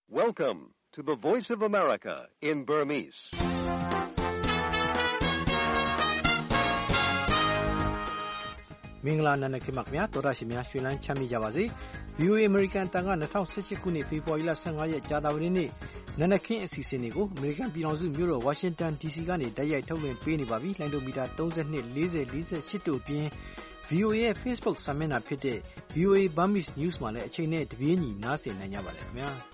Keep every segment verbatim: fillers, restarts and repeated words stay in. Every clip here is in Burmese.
Welcome to the Voice of America in Burmese. ။မင်္ဂလာနံနက်ခင်းပါခင်ဗျာတော်ရရှိများရွှေလန်းချမ်းမြေ့ကြပါစေ။ V O A American တန်က၂၀၁၈ခုနှစ်ဖေဖော်ဝါရီလ၁၅ရက်ကြာသပတေးနေ့နံနက်ခင်းအစီအစဉ်တွေကို American ပြည်ထောင်စုမြို့တော် Washington D C ကနေတိုက်ရိုက်ထုတ်လွှင့်ပေးနေပါပြီ။လိုင်းဒိုမီတာ၃၂ ၄၀ ၄၈တို့အပြင် V O A ရဲ့ Facebook စာမျက်နှာဖြစ်တဲ့ V O A Burmese News မှာလည်းအချိန်နဲ့တပြေးညီနားဆင်နိုင်ကြပါတယ်ခင်ဗျာ။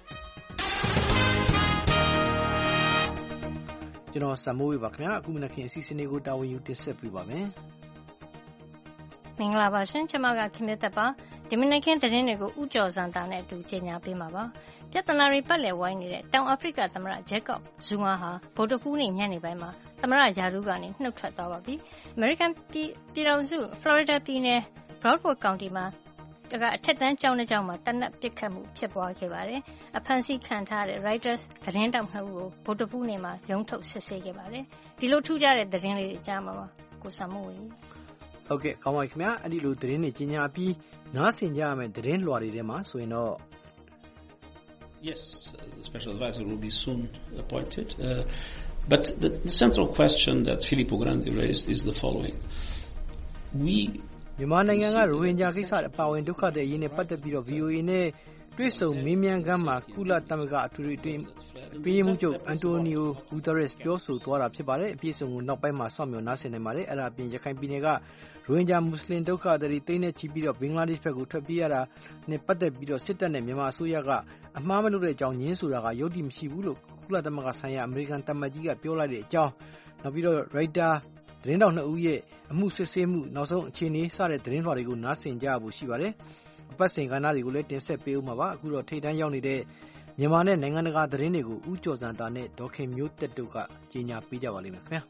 ကျွန်တော်စံမိုးဝေပါခင်ဗျာအခုမနက်ခင်းအစီအစဉ်တွေကိုတာဝန်ယူတင်ဆက်ပေးပါမယ်။မင်္ဂလာပါရှင်ကျွန်မကခင်မြတ်သက်ပါဒီမနက်ခင်းသတင်းတွေကိုဥကြော်စံတာနဲ့အတူကြေညာပေးမှာပါပြဿနာတွေပတ်လည်ဝိုင်းနေတဲ့တောင်အာဖရိကသမ္မတဂျက်ကော့ဇူမာဟာဗုဒ္ဓဟူးနေ့ညနေပိုင်းမှာသမ္မတယာရုကနေနှုတ်ထွက်သွားပါပြီအမေရိကန်ပြည်ထောင်စုဖလော်ရီဒါပြည်နယ် Broward County မှာအထက်တန်းကျောင်းတစ်ကျောင်းမှာတနက်ပစ်ခတ်မှုဖြစ်ပွားခဲ့ပါတယ်အဖမ်းဆီးခံထားတဲ့ Reuters သတင်းတောက်နှစ်ဦးကိုဗုဒ္ဓဟူးနေ့မှာရုံးထုတ်စစ်ဆေးခဲ့ပါတယ်ဒီလိုထူးခြားတဲ့သတင်းလေးတွေကြားမှာပါကိုစံမိုးဝေဟုတ်ကဲ့ကောင်းပါခင်ဗျာအဲ့ဒီလိုသတင်းတွေကြီးညာပြီးနားဆင်ကြရမယ်သတင်းလွှာတွေထဲမှာဆိုရင်တော့ Yes, the special advisor will be soon appointed. Uh, but the, the central question that Filippo Grandi raised is the following. We မြန်မာနိုင်ငံကရိုဟင်ဂျာကိစ္စအပါအဝင်ဒုက္ခသည်အရေးနဲ့ပတ်သက်ပြီးတော့ V O A နဲ့တွေ့ဆုံမေးမြန်းခန်းမှာကုလသမဂ္ဂအထွေထွေအတွင်းပြည်မှုချုပ်အန်တိုနီယိုဂူတာရက်စ်ပြောဆိုသွားတာဖြစ်ပါတယ်အပြည့်အစုံကိုနောက်ပိုင်းမှာစောင့်မျှော်နားဆင်နိုင်ပါတယ်အဲ့ဒါအပြင်ရခိုင်ပြည်နယ်ကရိုဟင်ဂျာမွတ်စလင်ဒုက္ခသည်တွေတိတ်နေချီပြီးတော့ဘင်္ဂလားဒေ့ရှ်ဘက်ကိုထွက်ပြေးရတာနဲ့ပတ်သက်ပြီးတော့စစ်တပ်နဲ့မြန်မာအစိုးရကအမှားမလုပ်တဲ့အကြောင်းညင်းဆိုတာကယုတ်တိမရှိဘူးလို့ကုလသမဂ္ဂဆိုင်ရာအမေရိကန်တမန်ကြီးကပြောလိုက်တဲ့အကြောင်းနောက်ပြီးတော့ရိုက်တာသတင်းတောက်နှစ်ဦးရဲ့အမှုစစ်ဆေးမှုနောက်ဆုံးအခြေအနေစတဲ့သတင်းလွှာတွေကိုနားဆင်ကြရဖို့ရှိပါတယ်အပတ်စဉ်ကဏ္ဍတွေကိုလည်းတင်ဆက်ပေးဦးမှာပါအခုတော့ထိပ်တန်းရောက်နေတဲ့မြန်မာနဲ့နိုင်ငံတကာသတင်းတွေကိုဦးကျော်စံတာနဲ့ဒေါခင်မျိုးတက်တို့ကကြီးညာပေးကြပါလိမ့်မယ်ခင်ဗျာ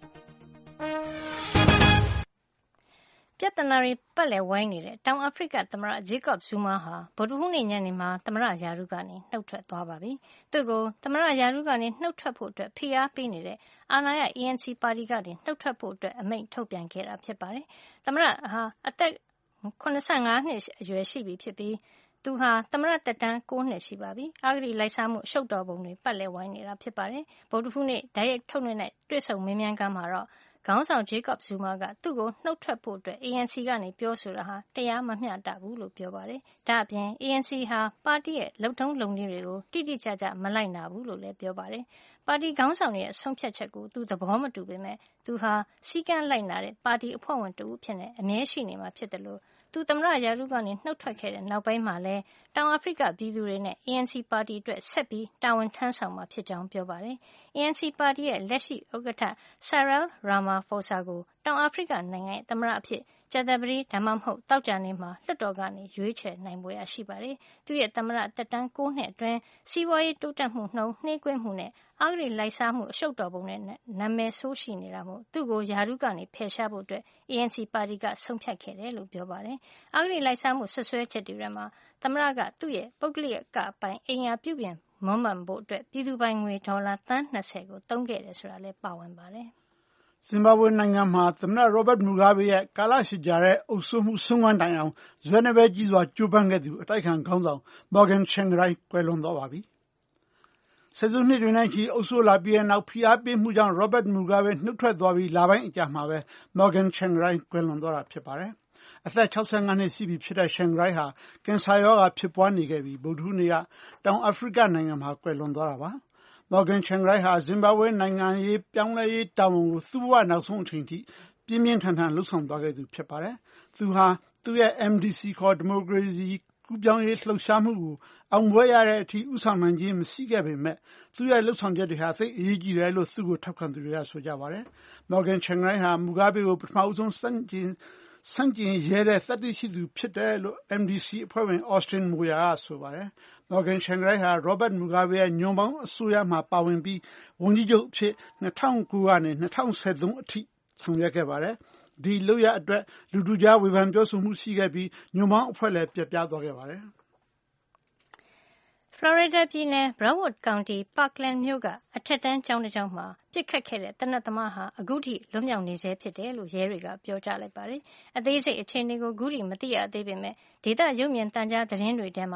ပြဿနာတွေပတ်လည်ဝိုင်းနေတဲ့တောင်အာဖရိကသမ္မတဂျေကော့ဇူမာဟာဗုဒ္ဓဟူးနေ့ညနေမှာသမ္မတယာရုကနေနှုတ်ထွက်သွားပါပြီသူ့ကိုသမ္မတယာရုကနေနှုတ်ထွက်ဖို့အတွက်ဖိအားပေးနေတဲ့အာဏာရ A N C ပါတီကနေနှုတ်ထွက်ဖို့အတွက်အမိန့်ထုတ်ပြန်ခဲ့တာဖြစ်ပါတယ်သမ္မတဟာအသက်၇၅နှစ်အရွယ်ရှိပြီဖြစ်ပြီးသူဟာသမ္မတတက်တန်း၉နှစ်ရှိပါပြီ။အာဂတိလိုက်စားမှုအရှုပ်တော်ပုံတွေပတ်လည်ဝိုင်းနေတာဖြစ်ပါတယ်။ဗုဒ္ဓဟူးနေ့ဓာတ်ရိုက်ထုတ်လွှင့်တဲ့တွေ့ဆုံမေးမြန်းခန်းမှာတော့ခေါင်းဆောင်ဂျေကော့ဇူမာကသူ့ကိုနှုတ်ထွက်ဖို့အတွက် A N C ကနေပြောဆိုတာဟာတရားမမျှတဘူးလို့ပြောပါတယ်။ဒါ့အပြင် A N C ဟာပါတီရဲ့လုပ်ထုံးလုပ်နည်းတွေကိုတိတိကျကျမလိုက်နာဘူးလို့လည်းပြောပါတယ်။ပါတီခေါင်းဆောင်ရဲ့အဆုံးဖြတ်ချက်ကိုသူသဘောမတူပေမဲ့သူဟာစီကံလိုက်နာတဲ့ပါတီအဖွဲ့ဝင်တဦးဖြစ်နေအမြဲရှိနေမှာဖြစ်တယ်လို့သူသမ္မတယာရုကနေနှုတ်ထွက်ခဲ့တဲ့နောက်ပိုင်းမှာလဲတောင်အာဖရိကပြည်သူတွေနဲ့ A N C ပါတီအတွက်ဆက်ပြီးတာဝန်ထမ်းဆောင်မှာဖြစ်ကြောင်းပြောပါတယ်။ A N C ပါတီရဲ့လက်ရှိဥက္ကဋ္ဌ Cyril Ramaphosa ကိုတောင်အာဖရိကနိုင်ငံရဲ့သမ္မတအဖြစ်ကြာသပတေးဒါမှမဟုတ်သောကြာနေ့မှာလွှတ်တော်ကနေရွေးချယ်နိုင်ပွဲရရှိပါတယ်။သူရဲ့သမ္မတတက်တန်း၉နှစ်အတွင်းစီးပွားရေးတိုးတက်မှုနှုန်းနှေးကွေးမှုနဲ့အဂတိလိုက်စားမှုအရှုပ်တော်ပုံနဲ့နာမည်ဆိုးရှိနေတာမို့သူ့ကိုယာရုကနေဖယ်ရှားဖို့အတွက် A N C ပါတီကဆုံးဖြတ်ခဲ့တယ်လို့ပြောပါတယ်။အဂတိလိုက်စားမှုဆွဆွဲချက်တွေထဲမှာသမ္မတကသူ့ရဲ့ပုဂ္ဂလိကပိုင်အိမ်ယာပြုပြင်မွမ်းမံဖို့အတွက်ပြည်သူပိုင်ငွေဒေါ်လာသန်း၂၀ကိုသုံးခဲ့တယ်ဆိုတာလည်းပါဝင်ပါတယ်။ဇင်ဘာဘွေနိုင်ငံမှာသမ္မတရောဘတ်မူဂါဘေရဲ့ကာလရှည်ကြာတဲ့အုပ်စိုးမှုဆုံးခန်းတိုင်အောင်ဇွဲနဲ့ပဲကြီးစွာကြိုးပမ်းခဲ့သူအတိုက်ခံခေါင်းဆောင်မော်ဂန်ချန်ဂရိုင်းကွယ်လွန်သွားပါပြီ။ဆယ်စုနှစ်တွေနဲ့ချီအုပ်စိုးလာပြီးတဲ့နောက်ဖိအားပေးမှုကြောင့်ရောဘတ်မူဂါဘေနှုတ်ထွက်သွားပြီးလပိုင်းအကြာမှာပဲမော်ဂန်ချန်ဂရိုင်းကွယ်လွန်သွားတာဖြစ်ပါတယ်။အသက်၆၅နှစ်ရှိပြီဖြစ်တဲ့ချန်ဂရိုင်းဟာကင်ဆာရောဂါဖြစ်ပွားနေခဲ့ပြီးဗုဒ္ဓဟူးနေ့ကတောင်အာဖရိကနိုင်ငံမှာကွယ်လွန်သွားတာပါ။မော်ဂန်ချန်ဂရိုင်းဟာဇင်ဘာဘွေနိုင်ငံရေးပြောင်းလဲရေးတာဝန်ကိုသူ့ဘဝနောက်ဆုံးအချိန်ထိပြင်းပြင်းထန်ထန်လှုပ်ဆောင်သွားခဲ့သူဖြစ်ပါတယ်။သူဟာသူ့ရဲ့ M D C ခေါ်ဒီမိုကရေစီကူးပြောင်းရေးလှုပ်ရှားမှုကိုအောင်ပွဲရတဲ့အထိဥဆောင်နိုင်ခြင်းမရှိခဲ့ပေမဲ့သူ့ရဲ့လှုပ်ဆောင်ချက်တွေဟာသိအရေးကြီးတယ်လို့သူ့ကိုထောက်ခံသူတွေကဆိုကြပါတယ်။မော်ဂန်ချန်ဂရိုင်းဟာမူဂါဘေကိုပထမဦးဆုံးစန့်ကျင်ဆန့်ကျင်ရဲတဲ့သတ္တိရှိသူဖြစ်တယ်လို့ M D C အဖွဲ့ဝင် Austin Moyer ကဆိုပါတယ်။ Morgan Tsvangirai ဟာ Robert Mugabe ရဲ့ညွန့်ပေါင်းအစိုးရမှာပါဝင်ပြီးဝန်ကြီးချုပ်အဖြစ်၂၀၀၉ကနေ၂၀၁၃အထိဆောင်ရွက်ခဲ့ပါတယ်။ဒီလုပ်ရအတွက်လူထုကြားဝေဖန်ပြောဆိုမှုရှိခဲ့ပြီးညွန့်ပေါင်းအဖွဲ့လည်းပြတ်ပြားသွားခဲ့ပါတယ်။ဖလော်ရီဒါပြည်နယ် Broward County Parkland မြို့ကအထက်တန်းကျောင်းတစ်ကျောင်းမှာပစ်ခတ်ခဲ့တဲ့သေနတ်သမားဟာအခုထိလွတ်မြောက်နေဆဲဖြစ်တယ်လို့ရဲတွေကပြောကြားလိုက်ပါတယ်။အသေးစိတ်အခြေအနေကိုအခုထိမသိရသေးပေမဲ့ဒေသရုပ်မြင်သံကြားသတင်းတွေထဲမှာတော့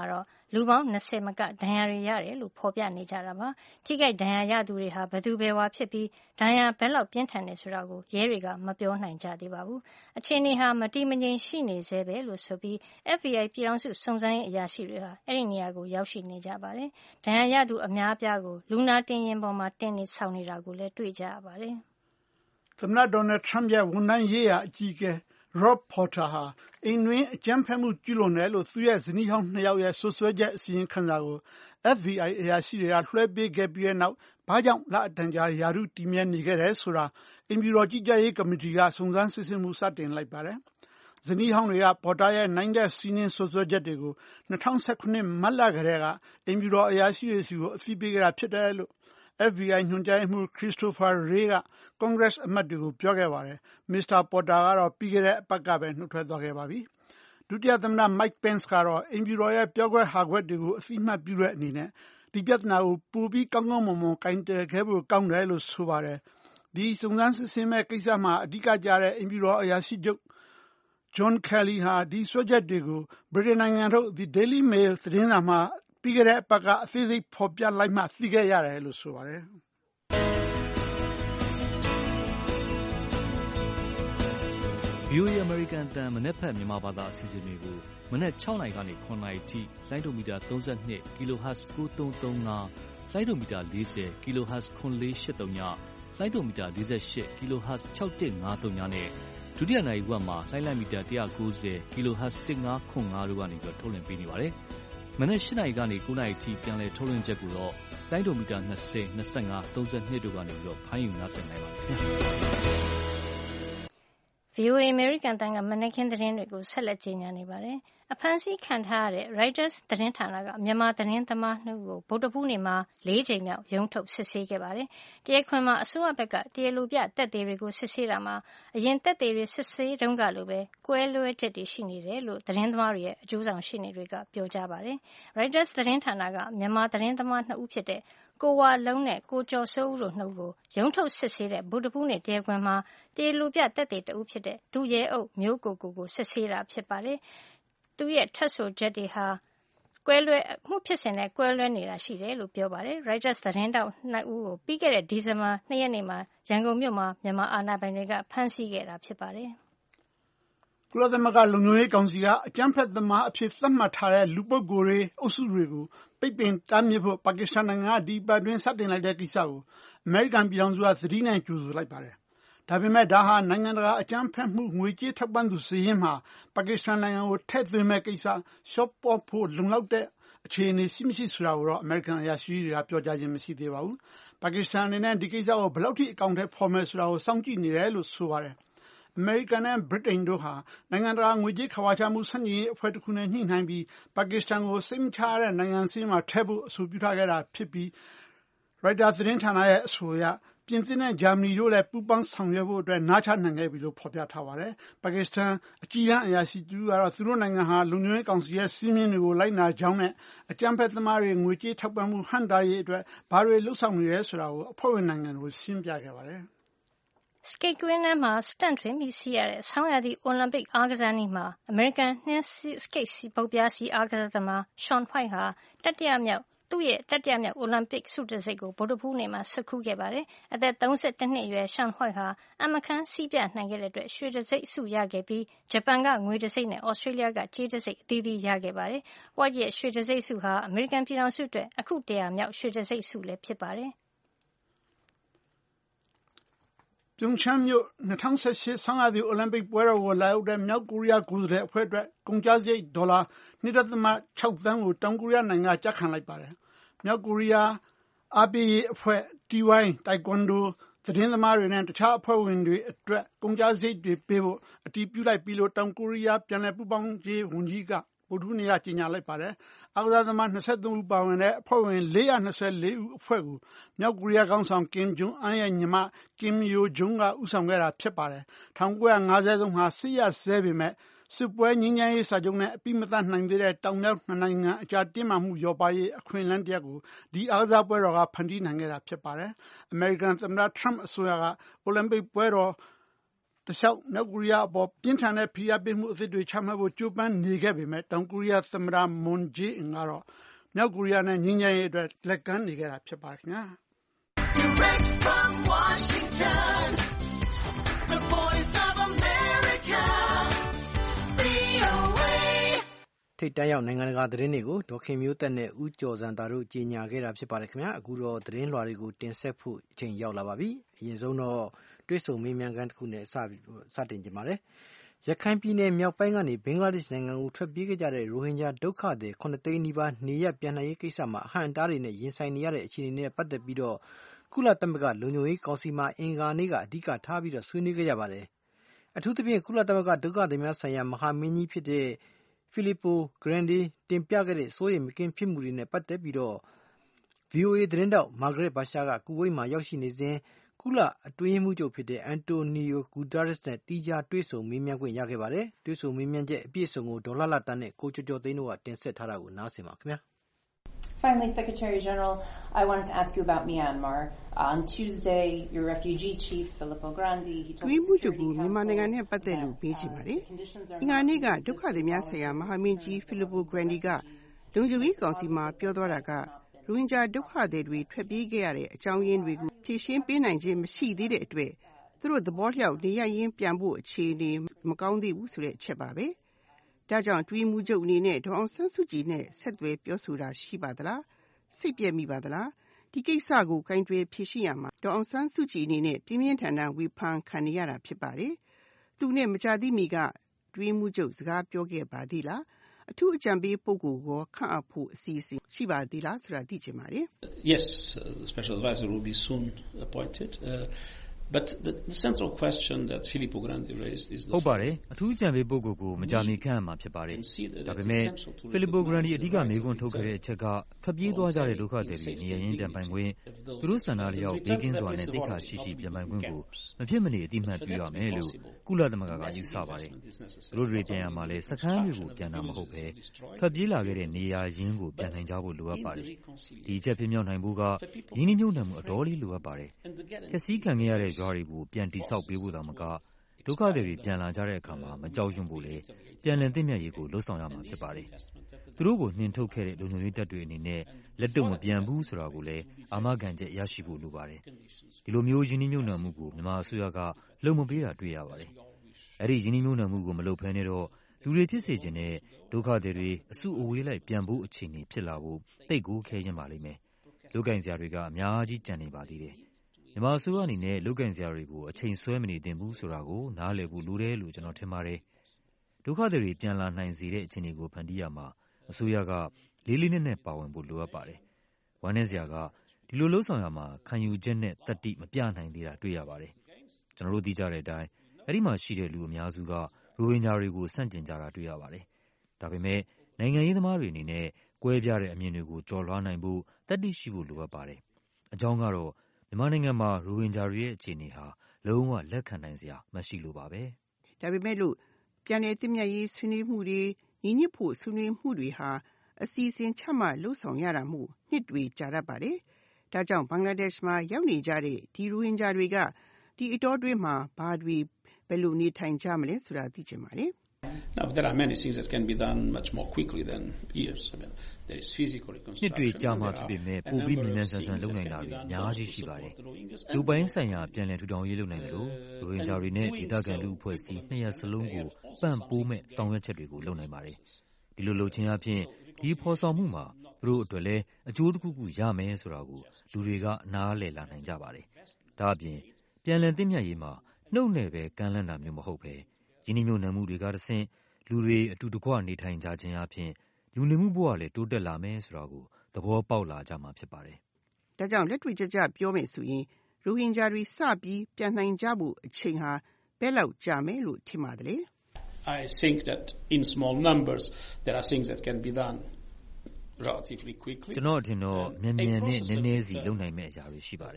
လူပေါင်း၂၀မကဒဏ်ရာတွေရတယ်လို့ဖော်ပြနေကြတာပါ။ထိခိုက်ဒဏ်ရာရသူတွေဟာဘယ်သူဘယ်ဝါဖြစ်ပြီးဒဏ်ရာဘယ်လောက်ပြင်းထန်တယ်ဆိုတာကိုရဲတွေကမပြောနိုင်ကြသေးပါဘူး။အခြေအနေဟာမတည်မငြိမ်ရှိနေဆဲပဲလို့ဆိုပြီး F B I ပြည်ထောင်စုစုံစမ်းရေးအရာရှိတွေဟာအဲ့ဒီနေရာကိုရောက်ရှိနေကြပါတယ်။ဒဏ်ရာရသူအများအပြားကိုလူနာတင်ယာဉ်ပေါ်မှာတင်နေဆောင်နေတာကိုလည်းတွေ့ကြရပါတယ်။သမ္မတဒေါ်နယ်ထရမ့်ရဲ့ဝန်ထမ်းရေးရာအကြီးအကဲ Rob Porter ဟာအိမ်တွင်းအကြမ်းဖက်မှုကျူးလွန်တယ်လို့သူ့ရဲ့ဇနီးဟောင်းနှစ်ယောက်ရဲ့စွပ်စွဲချက်အစီရင်ခံစာကို F B I အရာရှိတွေကလွှဲပေးခဲ့ပြီးတဲ့နောက်ဘာကြောင့်လအတန်ကြာရာထူးတည်မြဲနေခဲ့တယ်ဆိုတာအိမ်ဖြူတော်ကြီးကြပ်ရေးကော်မတီကစုံစမ်းစစ်ဆေးမှုစတင်လိုက်ပါတယ်။ဇနီးဟောင်းတွေကပေါ်တာရဲ့နိုင်တဲ့စီးနင်းစွပ်စွဲချက်တွေကို၂၀၁၇မတ်လကတည်းကအိမ်ဖြူတော်အရာရှိတွေစီကိုအသိပေးခဲ့တာဖြစ်တယ်လို့F B I ညွှန်ကြားရေးမှူး Christopher Wray က Congress အမတ်တွေကိုပြောခဲ့ပါတယ်။ မစ္စတာ Porter ကတော့ပြီးခဲ့တဲ့အပတ်ကပဲနှုတ်ထွက်သွားခဲ့ပါပြီ။ဒုတိယသမ္မတ Mike Pence ကတော့အိမ်ဖြူတော်ရဲ့ပြောခွက်ဟာခွက်တွေကိုအသိအမှတ်ပြုတဲ့အနေနဲ့ဒီပြဿနာကိုပိုပြီးကောင်းကောင်းမွန်မွန်ကိုင်တွယ်ခဲ့ဖို့ကောင်းတယ်လို့ဆိုပါတယ်။ဒီစုံစမ်းစစ်ဆေးမယ့်ကိစ္စမှာအဓိကကျတဲ့အိမ်ဖြူတော်အရာရှိချုပ် John Kelly ဟာဒီစွဲချက်တွေကိုဗြိတိန်နိုင်ငံထုတ် The Daily Mail သတင်းစာမှာပြီးခဲ့တဲ့အပတ်ကအသေးစိတ်ဖော်ပြလိုက်မှသိခဲ့ရတယ်လို့ဆိုပါတယ်။ V O A အမေရိကန်အသံမနက်ဖြန်မြန်မာဘာသာအစီအစဉ်တွေကိုမနက်၆နာရီကနေ၇နာရီထိလိုင်းဒိုမီတာ၃၂ kHz ၉၃၃၅လိုင်းဒိုမီတာ၄၀ kHz ၇၄၈၃ညလိုင်းဒိုမီတာ၄၈ kHz ၆၁၅၃ညနဲ့ဒုတိယနာရီဝက်မှာလိုင်းလိုက်မီတာ၁၉၀ kHz ၁၅၇၅တို့ကနေပြီးထုတ်လွှင့်ပေးနေပါတယ်။မနက်၈နာရီကနေ၉နာရီထိပြန်လည်ထုတ်လွှင့်ချက်ကိုတော့လိုင်းဒိုမီတာ၂၀ ၂၅ ၃၂တို့ကနေပြီးတော့ဖမ်းယူနားဆင်နိုင်ပါတယ်ခင်ဗျာ။ V O A အမေရိကန်အသံကမနက်ခင်းသတင်းတွေကိုဆက်လက်ကြေညာနေပါတယ်။အဖမ်းဆီးခံထားရတဲ့ Reuters သတင်းဌာနကမြန်မာသတင်းသမားနှစ်ဦးကိုဗုဒ္ဓဟူးနေ့မှာလေးကြိမ်မြောက်ရုံးထုတ်စစ်ဆေးခဲ့ပါတယ်။တရားခွင်မှာအစိုးရဘက်ကတရားလိုပြသက်သေတွေကိုစစ်ဆေးတာမှာအရင်သက်သေတွေစစ်ဆေးတုန်းကလိုပဲကွဲလွဲချက်တွေရှိနေတယ်လို့သတင်းသမားတွေရဲ့အကျိုးဆောင်ရှေ့နေတွေကပြောကြားပါတယ်။ Reuters သတင်းဌာနကမြန်မာသတင်းသမားနှစ်ဦးဖြစ်တဲ့ကိုဝလုံးနဲ့ကိုကျော်စိုးဦးတို့နှစ်ဦးကိုရုံးထုတ်စစ်ဆေးတဲ့ဗုဒ္ဓဟူးနေ့တရားခွင်မှာတရားလိုပြသက်သေတဦးဖြစ်တဲ့ဒုရဲအုပ်မျိုးကိုကိုကိုစစ်ဆေးတာဖြစ်ပါတယ်။သူရဲ့ထွက်ဆိုချက်တွေဟာကွဲလွဲမှုဖြစ်စဉ်နဲ့ကွဲလွဲနေတာရှိတယ်လို့ပြောပါတယ်။ Reuters သတင်းတောက်နှစ်ဦးကိုပြီးခဲ့တဲ့ဒီဇင်ဘာ၂ရက်နေ့မှာရန်ကုန်မြို့မှာမြန်မာအာဏာပိုင်တွေကဖမ်းဆီးခဲ့တာဖြစ်ပါတယ်။ကုလသမဂ္ဂလုံခြုံရေးကောင်စီကအကြမ်းဖက်သမားအဖြစ်သတ်မှတ်ထားတဲ့လူပုဂ္ဂိုလ်တွေအုပ်စုတွေကိုပိတ်ပင်တားမြစ်ဖို့ပါကစ္စတန်နိုင်ငံကဒီပတ်တွင်စတင်လိုက်တဲ့ကိစ္စကိုအမေရိကန်ပြည်ထောင်စုကသတိနဲ့ကြိုဆိုလိုက်ပါတယ်။ဒါပေမဲ့ဒါဟာနိုင်ငံတကာအကြမ်းဖက်မှုငွေကြေးထောက်ပံ့သူစီးရင်မှာပါကစ္စတန်နိုင်ငံကိုထည့်သွင်းမဲ့ကိစ္စရှော့ပေါ်ဖို့လုံလောက်တဲ့အခြေအနေရှိမရှိဆိုတာကိုတော့အမေရိကန်အရာရှိတွေကပြောကြားခြင်းမရှိသေးပါဘူး။ပါကစ္စတန်အနေနဲ့ဒီကိစ္စကိုဘယ်လောက်ထိအကောင့်ထဲဖော်မယ်ဆိုတာကိုစောင့်ကြည့်နေတယ်လို့ဆိုပါတယ်။အမေရိကန်နဲ့ဗြိတိန်တို့ဟာနိုင်ငံတကာငွေကြေးခဝါချမှုဆန့်ကျင်ရေးအဖွဲ့တစ်ခုနဲ့ညှိနှိုင်းပြီးပါကစ္စတန်ကိုစိတ်မချရတဲ့နိုင်ငံစည်းမှာထည့်ဖို့အဆိုပြုထားခဲ့တာဖြစ်ပြီး Reuters သတင်းဌာနရဲ့အဆိုအရပြင်သစ်နဲ့ဂျာမနီတို့လည်းပူးပေါင်းဆောင်ရွက်ဖို့အတွက်နားချနိုင်ခဲ့ပြီလို့ဖော်ပြထားပါတယ်။ပါကစ္စတန်အကြီးအကဲအရာရှိတူကတော့သူတို့နိုင်ငံဟာလုံခြုံရေးကောင်စီရဲ့စည်းမျဉ်းတွေကိုလိုက်နာကြောင်းနဲ့အကြမ်းဖက်သမားတွေငွေကြေးထောက်ပံ့မှုဟန့်တားရေးအတွက်ဘာတွေလှုပ်ဆောင်နေရဲဆိုတာကိုအဖွဲ့ဝင်နိုင်ငံတွေကိုရှင်းပြခဲ့ပါတယ်။စကိတ်ကွင်းထဲမှာစတန့်ထွင်ပြီးစီးရတဲ့ဆောင်းရာသီအိုလံပစ်အားကစားနည်းမှာအမေရိကန်နှင်းစကိတ်စီပုတ်ပြားစီအားကစားသမား Shaun White ဟာတတိယမြောက်သူ့ရဲ့တတိယမြောက်အိုလံပစ်ဆုတံဆိပ်ကိုဗုဒ္ဓဟူးနေ့မှာဆွတ်ခူးခဲ့ပါတယ်။အသက်၃၁နှစ်အရွယ် Shaun White ဟာအမခန်းစီးပြနိုင်ခဲ့တဲ့အတွက်ရွှေတံဆိပ်ဆုရခဲ့ပြီးဂျပန်ကငွေတံဆိပ်နဲ့ဩစတြေးလျကကြေးတံဆိပ်အသီးသီးရခဲ့ပါတယ်။ White ရဲ့ရွှေတံဆိပ်ဆုဟာအမေရိကန်ပြည်ထောင်စုအတွက်အခုတရာမြောက်ရွှေတံဆိပ်ဆုလည်းဖြစ်ပါတယ်။ပြုံချမ်းမြို့၂၀၁၈ဆောင်းရာသီအိုလံပစ်ပွဲတော်ကိုလာရောက်တဲ့မြောက်ကိုရီးယားကိုယ်စားလှယ်အဖွဲ့အတွက်ကုန်ကျစရိတ်ဒေါ်လာ၂.၆သန်းကိုတောင်ကိုရီးယားနိုင်ငံကကျခံလိုက်ပါတယ်။မြောက်ကိုရီးယားအားပေးရေးအဖွဲ့ T Y တိုင်ကွန်ဒိုသတင်းသမားတွေနဲ့တခြားအဖွဲ့ဝင်တွေအတွက်ကုန်ကျစရိတ်တွေပေးဖို့အတည်ပြုလိုက်ပြီလို့တောင်ကိုရီးယားပြန်လည်ပူးပေါင်းရေးဝန်ကြီးကဗုဒ္ဓဟူးနေ့ကကြေညာလိုက်ပါတယ်။အားကစားသမား၂၃ဦးပါဝင်တဲ့အဖွဲ့ဝင်၄၂၄ဦးအဖွဲ့ကိုမြောက်ကိုရီးယားခေါင်းဆောင်ကင်ဂျုံအန်းရဲ့ညီမကင်ယိုဂျုံကဦးဆောင်ခဲ့တာဖြစ်ပါတယ်။၁၉၅၃မှာစစ်ရပ်စဲပေမဲ့စစ်ပွဲငြိမ်းချမ်းရေးစာချုပ်နဲ့အပြီးမသတ်နိုင်သေးတဲ့တောင်မြောက်နှစ်နိုင်ငံအကြားတင်းမာမှုလျော့ပါးရေးအခွင့်အလမ်းတစ်ရပ်ကိုဒီအားကစားပွဲတော်ကဖန်တီးနိုင်ခဲ့တာဖြစ်ပါတယ်။အမေရိကန်သမ္မတထရမ့်အစိုးရကအိုလံပစ်ပွဲတော်တလျှောက်မြောက်ကိုရီးယားအပေါ်ပြင်းထန်တဲ့ဖိအားပေးမှုအသစ်တွေချမှတ်ဖို့ကြိုးပမ်းနေခဲ့ပေမဲ့တောင်ကိုရီးယားသမ္မတမွန်ဂျေအင်ကတော့မြောက်ကိုရီးယားနဲ့ငြိမ်းချမ်းရေးအတွက်လက်ကမ်းနေခဲ့တာဖြစ်ပါတယ်ခင်ဗျာ Direct from Washington The Voice of America ထိပ်တန်းရောက်နိုင်ငံတကာသတင်းတွေကိုဒေါခင်မျိုးသက်နဲ့ဦးကျော်စံသာတို့ကြီးညာခဲ့တာဖြစ်ပါတယ်ခင်ဗျာအခုတော့သတင်းလွှာတွေကိုတင်ဆက်ဖို့အချိန်ရောက်လာပါပြီအရင်ဆုံးတော့တွေ့ဆုံမေးမြန်းခန်းတစ်ခုနဲ့စစတင်ကြပါမယ်ရခိုင်ပြည်နယ်မြောက်ပိုင်းကနေဘင်္ဂလားဒေ့ရှ်နိုင်ငံကိုထွက်ပြေးခဲ့ကြတဲ့ရိုဟင်ဂျာဒုက္ခသည်ခုနှစ်သိန်းနီးပါးနေရပ်ပြန်နိုင်ရေးကိစ္စမှာအဟန့်အတားတွေနဲ့ရင်ဆိုင်နေရတဲ့အခြေအနေနဲ့ပတ်သက်ပြီးတော့ကုလသမဂ္ဂလုံခြုံရေးကောင်စီမှာအင်္ဂါနေ့ကအဓိကထားပြီးတော့ဆွေးနွေးခဲ့ကြပါတယ်အထူးသဖြင့်ကုလသမဂ္ဂဒုက္ခသည်များဆိုင်ရာမဟာမင်းကြီးဖြစ်တဲ့ Filippo Grandi တင်ပြခဲ့တဲ့စိုးရိမ်မကင်းဖြစ်မှုတွေနဲ့ပတ်သက်ပြီးတော့ ဗီအိုအေ သတင်းတောက် Margaret Bashir ကကူဝိတ်မှာရောက်ရှိနေစဉ်ကုလအတွင်းရေးမှူးချုပ်ဖြစ်တဲ့ Antonio Guterres နဲ့တီးခြားတွေ့ဆုံမေးမြန်းခွင့်ရခဲ့ပါတယ်။တွေ့ဆုံမေးမြန်းချက်အပြည့်အစုံကိုဒေါ်လှလှသန်းနဲ့ကိုကျော်ကျော်သိန်းတို့ကတင်ဆက်ထားတာကိုနားဆင်ပါခင်ဗျာ။ Finally, Secretary General, I wanted to ask you about Myanmar. On Tuesday, your refugee chief, Filippo Grandi, he told the Security Council that uh, အင်္ဂါနေ့ကဒုက္ခသည်များဆိုင်ရာမဟာမင်းကြီး Filippo Grandi ကလုံခြုံရေးကောင်စီမှာပြောသွားတာကရိုဟင်ဂျာဒုက္ခသည်တွေထွက်ပြေးခဲ့ရတဲ့အကြောင်းရင်းတွေကိုဖြေရှင်းပေးနိုင်ခြင်းမရှိသေးတဲ့အတွက်သူတို့သဘောလျောက်နေရရင်းပြန်ဖို့အခြေအနေမကောင်းသေးဘူးဆိုတဲ့အချက်ပါပဲ။ဒါကြောင့်တွေးမှုချုပ်အနေနဲ့ဒေါအောင်ဆန်းစုကြည်နဲ့ဆက်သွယ်ပြောဆိုတာရှိပါသလား။စိတ်ပြည့်မိပါသလား။ဒီကိစ္စကိုကင်တွယ်ဖြေရှင်းရမှာဒေါအောင်ဆန်းစုကြည်အနေနဲ့ပြင်းပြင်းထန်ထန်ဝေဖန်ခံနေရတာဖြစ်ပါတယ်။သူနဲ့မကြသည့်မီကတွေးမှုချုပ်စကားပြောခဲ့ပါသေးလား။အထူးအကြံပေးပုဂ္ဂိုလ်ကိုခန့်အပ်ဖို့အစီအစဉ်ရှိပါသေးလားဆိုတာသိချင်ပါတယ်။ Yes, uh, the special advisor will be soon appointed. Uh, but the, the central question that Filippo Grandi raised is the ဟုတ်ပါတယ်အထူးအကြံပေးပုဂ္ဂိုလ်ကိုမကြာမီခန့်အပ်မှာဖြစ်ပါတယ်ဒါပေမဲ့ Filippo Grandi အဓိကမေးခွန်းထုတ်ခဲ့တဲ့အချက်ကထွက်ပြေးသွားကြတဲ့ဒုက္ခသည်တွေနေရင်းပြန်ပိုင်ခွင့်သူတို့ဆန္ဒလျောက်ဒေးကင်းစွာနဲ့တိခါရှိရှိပြန်ပိုင်ခွင့်ကိုမဖြစ်မနေအတိမတ်ပြုရမယ်လို့ကုလသမဂ္ဂကယူဆပါတယ်သူတို့တွေပြန်ရမှာလဲစခန်းတွေကိုပြန်တာမဟုတ်ပဲထွက်ပြေးလာခဲ့တဲ့နေရာရင်းကိုပြန်နိုင်ကြဖို့လိုအပ်ပါတယ်ဒီအချက်ပြမြောက်နိုင်ဖို့ကရင်းနှီးမြှုပ်နှံမှုအတော်လေးလိုအပ်ပါတယ်ဖျက်ဆီးခံခဲ့ရတဲ့ရွာတွေကိုပြန်တိဆောက်ပေးဖို့သာမကဒုက္ခသည်တွေပြန်လာကြတဲ့အခါမှာမကြောက်ရွံ့ဖို့လေပြန်လည်သင့်မြတ်ရေးကိုလှုပ်ဆောင်ရမှာဖြစ်ပါတယ်သူတို့ကိုနှင်ထုတ်ခဲ့တဲ့လုံခြုံရေးတပ်တွေအနေနဲ့လက်တုံမပြန်ဘူးဆိုတာကိုလည်းအာမခံချက်ရရှိဖို့လိုပါတယ်ဒီလိုမျိုးယင်းနှိမ့်ညွတ်နှံမှုကိုမြန်မာအစိုးရကလုံမပေးတာတွေ့ရပါတယ်အဲ့ဒီယင်းနှိမ့်ညွတ်နှံမှုကိုမလုပ်ဖဲနဲ့တော့လူတွေဖြစ်စေခြင်းနဲ့ဒုက္ခသည်တွေအစုအဝေးလိုက်ပြန်ဖို့အခြေအနေဖြစ်လာဖို့တိတ်ကိုခဲရင်ပါလိမ့်မယ်လူကင်စရာတွေကအများကြီးကြံနေပါသေးတယ်မြန်မာအစိုးရအနေနဲ့လုတ်ကန်စရာတွေကိုအချိန်ဆွဲမနေသင့်ဘူးဆိုတာကိုနားလည်ဖို့လိုတယ်လို့ကျွန်တော်ထင်ပါတယ်။ဒုက္ခသည်တွေပြန်လာနိုင်စေတဲ့အခြေအနေကိုဖန်တီးရမှာအစိုးရကလေးလေးနက်နက်ပါဝင်ဖို့လိုအပ်ပါတယ်။ဝမ်းနည်းစရာကဒီလိုလှုပ်ဆောင်ရမှာခံယူချက်နဲ့တတိမပြနိုင်သေးတာတွေ့ရပါတယ်။ကျွန်တော်တို့သိကြတဲ့အတိုင်းအဲ့ဒီမှာရှိတဲ့လူအများစုကရိုဟင်ဂျာတွေကိုစန့်ကျင်ကြတာတွေ့ရပါတယ်။ဒါပေမဲ့နိုင်ငံရေးသမားတွေအနေနဲ့ကွဲပြားတဲ့အမြင်တွေကိုကျော်လွှားနိုင်ဖို့တတိရှိဖို့လိုအပ်ပါတယ်။အကြောင်းကတော့မြန်မာနိုင်ငံမှာရိုဟင်ဂျာတွေရဲ့အခြေအနေဟာလုံးဝလက်ခံနိုင်စရာမရှိလို့ပါပဲ။ဒါပေမဲ့လို့ပြန်လည်သင့်မြတ်ရေးဆွေးနွေးမှုတွေညီညွတ်ဖို့ဆွေးနွေးမှုတွေဟာအစီအစဉ်ချမှတ်လှုပ်ဆောင်ရတာမို့နှစ်တွေကြာတတ်ပါတယ်။ဒါကြောင့်ဘင်္ဂလားဒေ့ရှ်မှာရောက်နေကြတဲ့ဒီရိုဟင်ဂျာတွေကဒီအတောအတွင်းမှာဘာတွေဘယ်လိုနေထိုင်ကြမလဲဆိုတာသိချင်ပါတယ်။ Now, there are many things that can be done much more quickly than years. I mean, there is physical reconstruction. နှစ်တွေကြာမှဖြစ်ပေမဲ့ပိုပြီးမြန်မြန်ဆန်ဆန်လုပ်နိုင်တာတွေအများကြီးရှိပါတယ်။လူပိုင်းဆိုင်ရာပြန်လည်ထူထောင်ရေးလုပ်နိုင်တယ်လို့ရိုဟင်ဂျာတွေနဲ့ဒေသခံလူအဖွဲ့အစည်းနှစ်ရပ်စလုံးကိုပံ့ပိုးမဲ့ဆောင်ရွက်ချက်တွေကိုလုပ်နိုင်ပါတယ်။ဒီလိုလုပ်ခြင်းအပြင်ဒီဖော်ဆောင်မှုမှာသူတို့အတွက်လည်းအကျိုးတစ်ခုခုရမယ်ဆိုတာကိုလူတွေကအနားလည်လာနိုင်ကြပါတယ်။ဒါအပြင်ပြန်လည်သင့်မြတ်ရေးမှာနှုတ်နဲ့ပဲကမ်းလှမ်းတာမျိုးမဟုတ်ပဲရင်းနှီးမြှုပ်နှံမှုတွေကတဆင့်လူတွေအတူတကွနေထိုင်ကြခြင်းအပြင်လူနေမှုဘဝလည်းတိုးတက်လာမယ်ဆိုတာကိုသဘောပေါက်လာကြမှာဖြစ်ပါတယ်။ဒါကြောင့်လက်တွေ့ကျကျပြောမယ်ဆိုရင်ရိုဟင်ဂျာတွေစပြီးပြန်နိုင်ကြဖို့အချိန်ဟာဘယ်လောက်ကြာမယ်လို့ထင်ပါသလဲ။ I think that in small numbers there are things that can be done relatively quickly. ကျွန်တော်အထင်တော့မြန်မြန်နဲ့နည်းနည်းစီလုပ်နိုင်မယ့်အရာတွေရှိပါတယ်။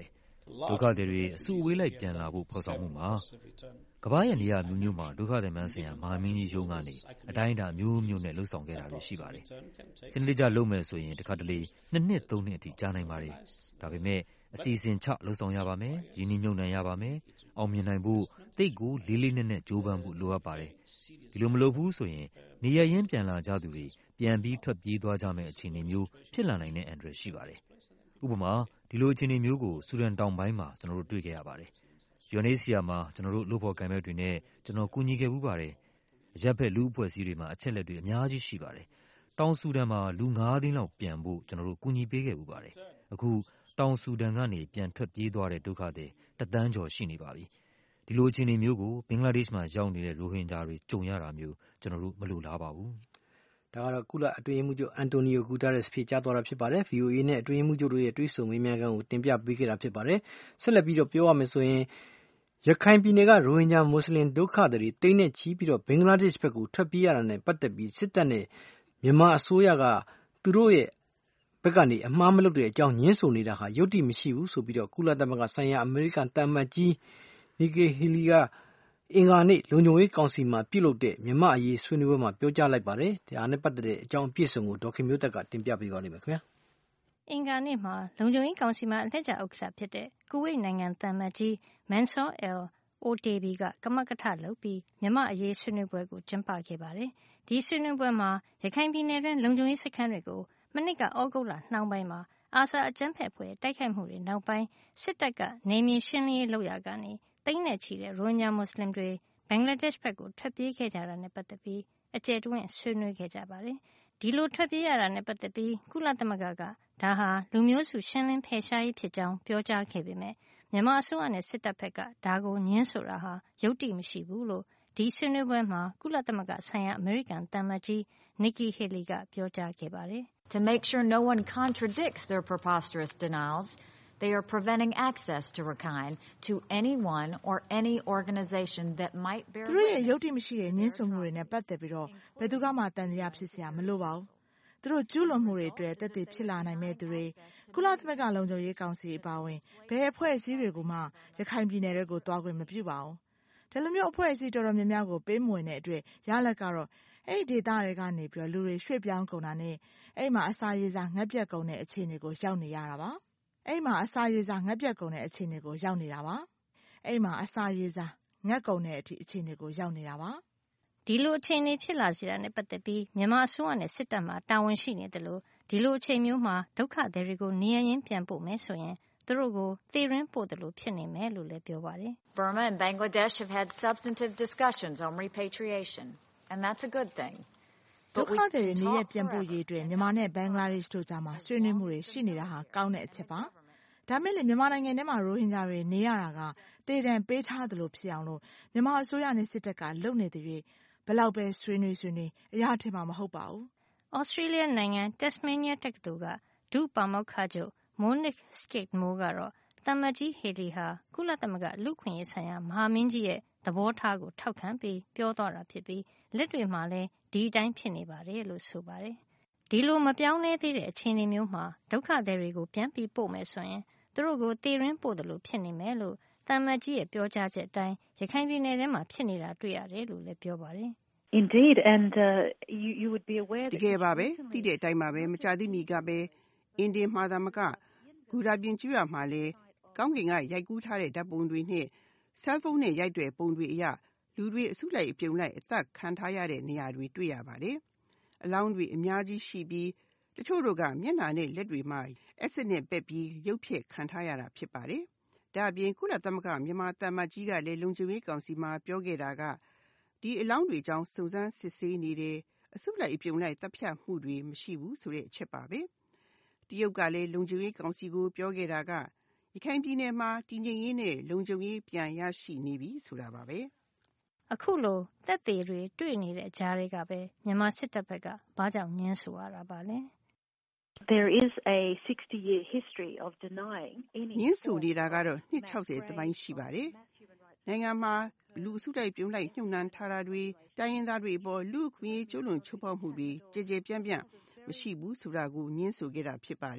ဒုက္ခသည်တွေအစုအဝေးလိုက်ပြန်လာဖို့ဖော်ဆောင်မှုမှာကမ္ဘာရဲ့နေရာမျိုးမျိုးမှာဒုက္ခသည်များဆိုင်ရာမဟာမင်းကြီးရုံးကနေအတိုင်းအတာမျိုးမျိုးနဲ့လှုပ်ဆောင်ခဲ့တာတွေရှိပါတယ်။စနစ်တကျလုပ်မယ်ဆိုရင်တခါတလေနှစ်နှစ်သုံးနှစ်အထိကြာနိုင်ပါတယ်။ဒါပေမဲ့အစီအစဉ်ချလှုပ်ဆောင်ရပါမယ်။ရင်းနှီးမြှုပ်နှံရပါမယ်။အောင်မြင်နိုင်ဖို့တိတ်ကိုလေးလေးနက်နက်ကြိုးပမ်းဖို့လိုအပ်ပါတယ်။ဒီလိုမလုပ်ဘူးဆိုရင်နေရရင်းပြန်လာကြသူတွေပြန်ပြီးထွက်ပြေးသွားကြမယ့်အခြေအနေမျိုးဖြစ်လာနိုင်တဲ့အန္တရာယ်ရှိပါတယ်။ဥပမာဒီလိုအခြေအနေမျိုးကိုဆူဒန်တောင်ပိုင်းမှာကျွန်တော်တို့တွေ့ခဲ့ရပါတယ်။ ယူ အန် အိုက် စီ အာ မှာကျွန်တော်တို့လုပ်ဖော်ကိုင်ဘက်တွေနဲ့ကျွန်တော်ကူညီခဲ့မှုပါတယ်။အရက်ဖက်လူအဖွဲ့အစည်းတွေမှာအချက်လက်တွေအများကြီးရှိပါတယ်။တောင်ဆူဒန်မှာလူငါးသိန်းလောက်ပြန်ဖို့ကျွန်တော်တို့ကူညီပေးခဲ့မှုပါတယ်။အခုတောင်ဆူဒန်ကနေပြန်ထွက်ပြေးသွားတဲ့ဒုက္ခသည်တသန်းကျော်ရှိနေပါပြီ။ဒီလိုအခြေအနေမျိုးကိုဘင်္ဂလားဒေ့ရှ်မှာရောက်နေတဲ့ရိုဟင်ဂျာတွေကြုံရတာမျိုးကျွန်တော်တို့မလိုလားပါဘူး။ဒါကတော့ကုလအတွင်းရေးမှူးချုပ်အန်တိုနီယိုဂူတာရက်စ်ဖြေကြားသွားတာဖြစ်ပါတယ်။ ဗီအိုအေနဲ့အတွင်းရေးမှူးချုပ်တို့ရဲ့တွေ့ဆုံမေးမြန်းခန်းကိုတင်ပြပေးခဲ့တာဖြစ်ပါတယ်။ဆက်လက်ပြီးတော့ပြောရမယ်ဆိုရင်ရခိုင်ပြည်နယ်ကရိုဟင်ဂျာမွတ်စလင်ဒုက္ခသည်တွေတိတ်နဲ့ချီပြီးတော့ဘင်္ဂလားဒေ့ရှ်ဘက်ကိုထွက်ပြေးရတာနဲ့ပတ်သက်ပြီးစစ်တပ်နဲ့မြန်မာအစိုးရကသူတို့ရဲ့ဘက်ကနေအမှားမလုပ်တဲ့အကြောင်းညှင်းဆိုနေတာဟာယုတ်တိမရှိဘူးဆိုပြီးတော့ကုလသမဂ္ဂဆိုင်ရာအမေရိကန်တမန်ကြီးနီကီဟီလီကအင်္ဂါနေ့လုံခြုံရေးကောင်စီမှာပြုလုပ်တဲ့မြန်မာအရေးဆွေးနွေးပွဲမှာပြောကြားလိုက်ပါတယ်။ဒါနဲ့ပတ်သက်တဲ့အကြောင်းအပြည့်အစုံကိုဒေါခင်မျိုးသက်ကတင်ပြပေးပါလိမ့်မယ်ခင်ဗျာ။အင်္ဂါနေ့မှာလုံခြုံရေးကောင်စီမှာအလှည့်ကျဥက္ကဋ္ဌဖြစ်တဲ့ကူဝိတ်နိုင်ငံတမန်ကြီးမန်ဆောအယ်လ်အိုတေဘီကကမကထလုပ်ပြီးမြန်မာအရေးဆွေးနွေးပွဲကိုကျင်းပခဲ့ပါတယ်။ဒီဆွေးနွေးပွဲမှာရခိုင်ပြည်နယ်တွင်းလုံခြုံရေးစခန်းတွေကိုမနှစ်ကဩဂုတ်လနှောင်းပိုင်းမှာအာဆာအကြမ်းဖက်ဖွဲ့တိုက်ခိုက်မှုတွေနောက်ပိုင်းစစ်တပ်ကနေမြေရှင်းလင်းရေးလုပ်ရာကနေတိမ့်နဲ့ချီတဲ့ရိုဟင်ဂျာမွတ်စလင်တွေဘင်္ဂလားဒေ့ရှ်ဘက်ကိုထွက်ပြေးခဲ့ကြတာနဲ့ပတ်သက်ပြီးအကျယ်တွင်ဆွေးနွေးခဲ့ကြပါတယ်။ဒီလိုထွက်ပြေးရတာနဲ့ပတ်သက်ပြီးကုလသမဂ္ဂကဒါဟာလူမျိုးစုရှင်းလင်းဖယ်ရှားရေးဖြစ်ကြောင်းပြောကြားခဲ့ပေမဲ့မြန်မာအစိုးရနဲ့စစ်တပ်ဘက်ကဒါကိုညှင်းဆိုတာဟာယုတ်တိမရှိဘူးလို့ဒီဆွေးနွေးပွဲမှာကုလသမဂ္ဂဆိုင်ရာအမေရိကန်တမန်ကြီးနီကီဟီလီကပြောကြားခဲ့ပါတယ်။ To make sure no one contradicts their preposterous denials, they are preventing access to Rakhine to anyone or any organization that might bear သူတို့ရဲ့ယုတ်တိမရှိတဲ့ညှင်းဆိုမှုတွေနဲ့ပတ်သက်ပြီးတော့ဘယ်သူကမှတန်တရားဖြစ်စရာမလိုပါဘူး။သူတို့ကျူးလွန်မှုတွေအတွက်တက်တည်ဖြစ်လာနိုင်မဲ့သူတွေကုလသမဂ္ဂလုံခြုံရေးကောင်စီအပါအဝင်ဘယ်အဖွဲ့အစည်းတွေကိုမှရခိုင်ပြည်နယ်တွေကိုတွားခွင့်မပြုပါဘူး။ဒီလိုမျိုးအဖွဲ့အစည်းတော်တော်များများကိုပေးမဝင်တဲ့အတွက်ရလဒ်ကတော့အဲ့ဒီဒေသတွေကနေပြီးတော့လူတွေရွှေ့ပြောင်းကုန်တာနဲ့အဲ့မှာအစာရေစာငတ်ပြတ်ကုန်တဲ့အခြေအနေကိုရောက်နေရတာပါ။အဲ့မှာအစာရေစာငတ်ပြတ်ကုန်တဲ့အခြေအနေကိုရောက်နေတာပါ။အဲ့မှာအစာရေစာငတ်ကုန်တဲ့အထိအခြေအနေကိုရောက်နေတာပါ။ဒီလိုအခြေအနေဖြစ်လာစေတာနဲ့ပတ်သက်ပြီးမြန်မာအစိုးရနဲ့စစ်တပ်မှာတာဝန်ရှိနေတယ်လို့ဒီလိုအချိန်မျိုးမှာဒုက္ခသည်တွေကိုနေရရင်းပြန်ပို့မယ်ဆိုရင်သူတို့ကိုသေရင်းပို့တယ်လို့ဖြစ်နေမယ်လို့လည်းပြောပါတယ်။ Burma and Bangladesh have had substantive discussions on repatriation, and that's a good thing. ဒုက္ခသည်တွေနေရပြန်ပို့ရေးအတွက်မြန်မာနဲ့ဘင်္ဂလားဒေ့ရှ်တို့ကြားမှာဆွေးနွေးမှုတွေရှိနေတာဟာကောင်းတဲ့အချက်ပါ။ဒါမဲ့လေမြန်မာနိုင်ငံထဲမှာရိုဟင်ဂျာတွေနေရတာကတေတံပေးထားသလိုဖြစ်အောင်လို့မြန်မာအစိုးရနဲ့စစ်တပ်ကလုပ်နေတဲ့တွေဘယ်လောက်ပဲဆွေးနွေးဆွေးနွေးအရာထင်မှာမဟုတ်ပါဘူး။ Australia နိုင်ငံတက်စမေးနီးယားတက္ကသိုလ်ကဒုပါမောက္ခချုပ်မိုနစ်စကိတ်မိုးကတော့တမန်ကြီးဟီလီဟာကုလသမဂ္ဂလူ့အခွင့်အရေးဆိုင်ရာမဟာမင်းကြီးရဲ့သဘောထားကိုထောက်ခံပြီးပြောသွားတာဖြစ်ပြီးလက်တွေ့မှာလည်းဒီအတိုင်းဖြစ်နေပါတယ်လို့ဆိုပါတယ်။ဒီလိုမပြောင်းလဲသေးတဲ့အခြေအနေမျိုးမှာဒုက္ခသည်တွေကိုပြန်ပြီးပို့မယ်ဆိုရင်သူတို့ကိုသေရင်းပို့တယ်လို့ဖြစ်နေမယ်လို့တမန်ကြီးရဲ့ပြောကြားချက်အတိုင်းရခိုင်ပြည်နယ်ထဲမှာဖြစ်နေတာတွေ့ရတယ်လို့လည်းပြောပါတယ်။ Indeed, and uh, you, you would be aware that တကယ်ပါပဲသိတဲ့အတိုင်းပါပဲမကြသေးမီကပဲအင်ဒီမှာသာမကဂူရာပြင်ကျွရမှာလဲကောင်းကင်ကရိုက်ကူးထားတဲ့ဓာတ်ပုံတွေနဲ့ဆဲလ်ဖုန်းနဲ့ရိုက်တဲ့ပုံတွေအရလူတွေအစုလိုက်အပြုံလိုက်အသက်ခံထားရတဲ့နေရာတွေတွေ့ရပါတယ်။အလောင်းတွေအများကြီးရှိပြီးတချို့တို့ကမျက်နှာနဲ့လက်တွေမှာအက်ဆစ်နဲ့ပက်ပြီးရုပ်ဖြက်ခံထားရတာဖြစ်ပါတယ်။ဒါအပြင်ကုလသမဂ္ဂမြန်မာတမန်ကြီးကလည်းလုံခြုံရေးကောင်စီမှာပြောခဲ့တာကဒီအလောင်းတွေကြောင့်စုံစမ်းစစ်ဆေးနေတယ်အစုလိုက်အပြုံလိုက်တပ်ဖြတ်မှုတွေမရှိဘူးဆိုတဲ့အချက်ပါပဲ။တရုတ်ကလည်းလုံခြုံရေးကောင်စီကိုပြောခဲ့တာကရခိုင်ပြည်နယ်မှာတည်ငြိမ်ရေးနဲ့လုံခြုံရေးပြန်ရရှိနေပြီဆိုတာပါပဲ။အခုလိုသက်သေတွေတွေ့နေတဲ့ကြားတွေကပဲမြန်မာစစ်တပ်ဘက်ကဘာကြောင့်ညှင်းဆိုရတာပါလဲ။ There is a sixty year history of denying any ညှင်းဆိုနေတာကတော့နှစ်၆၀သမိုင်းရှိပါတယ်။နိုင်ငံမှာလူအစုလိုက်ပြုံလိုက်ညှို့နှံထားတာတွေတိုင်းရင်းသားတွေအပေါ်လူ့အခွင့်အရေးကျူးလွန်ချိုးဖောက်မှုတွေကြည်ကြည်ပြန့်ပြန့်မရှိဘူးဆိုတာကိုညှင်းဆိုခဲ့တာဖြစ်ပါတယ်။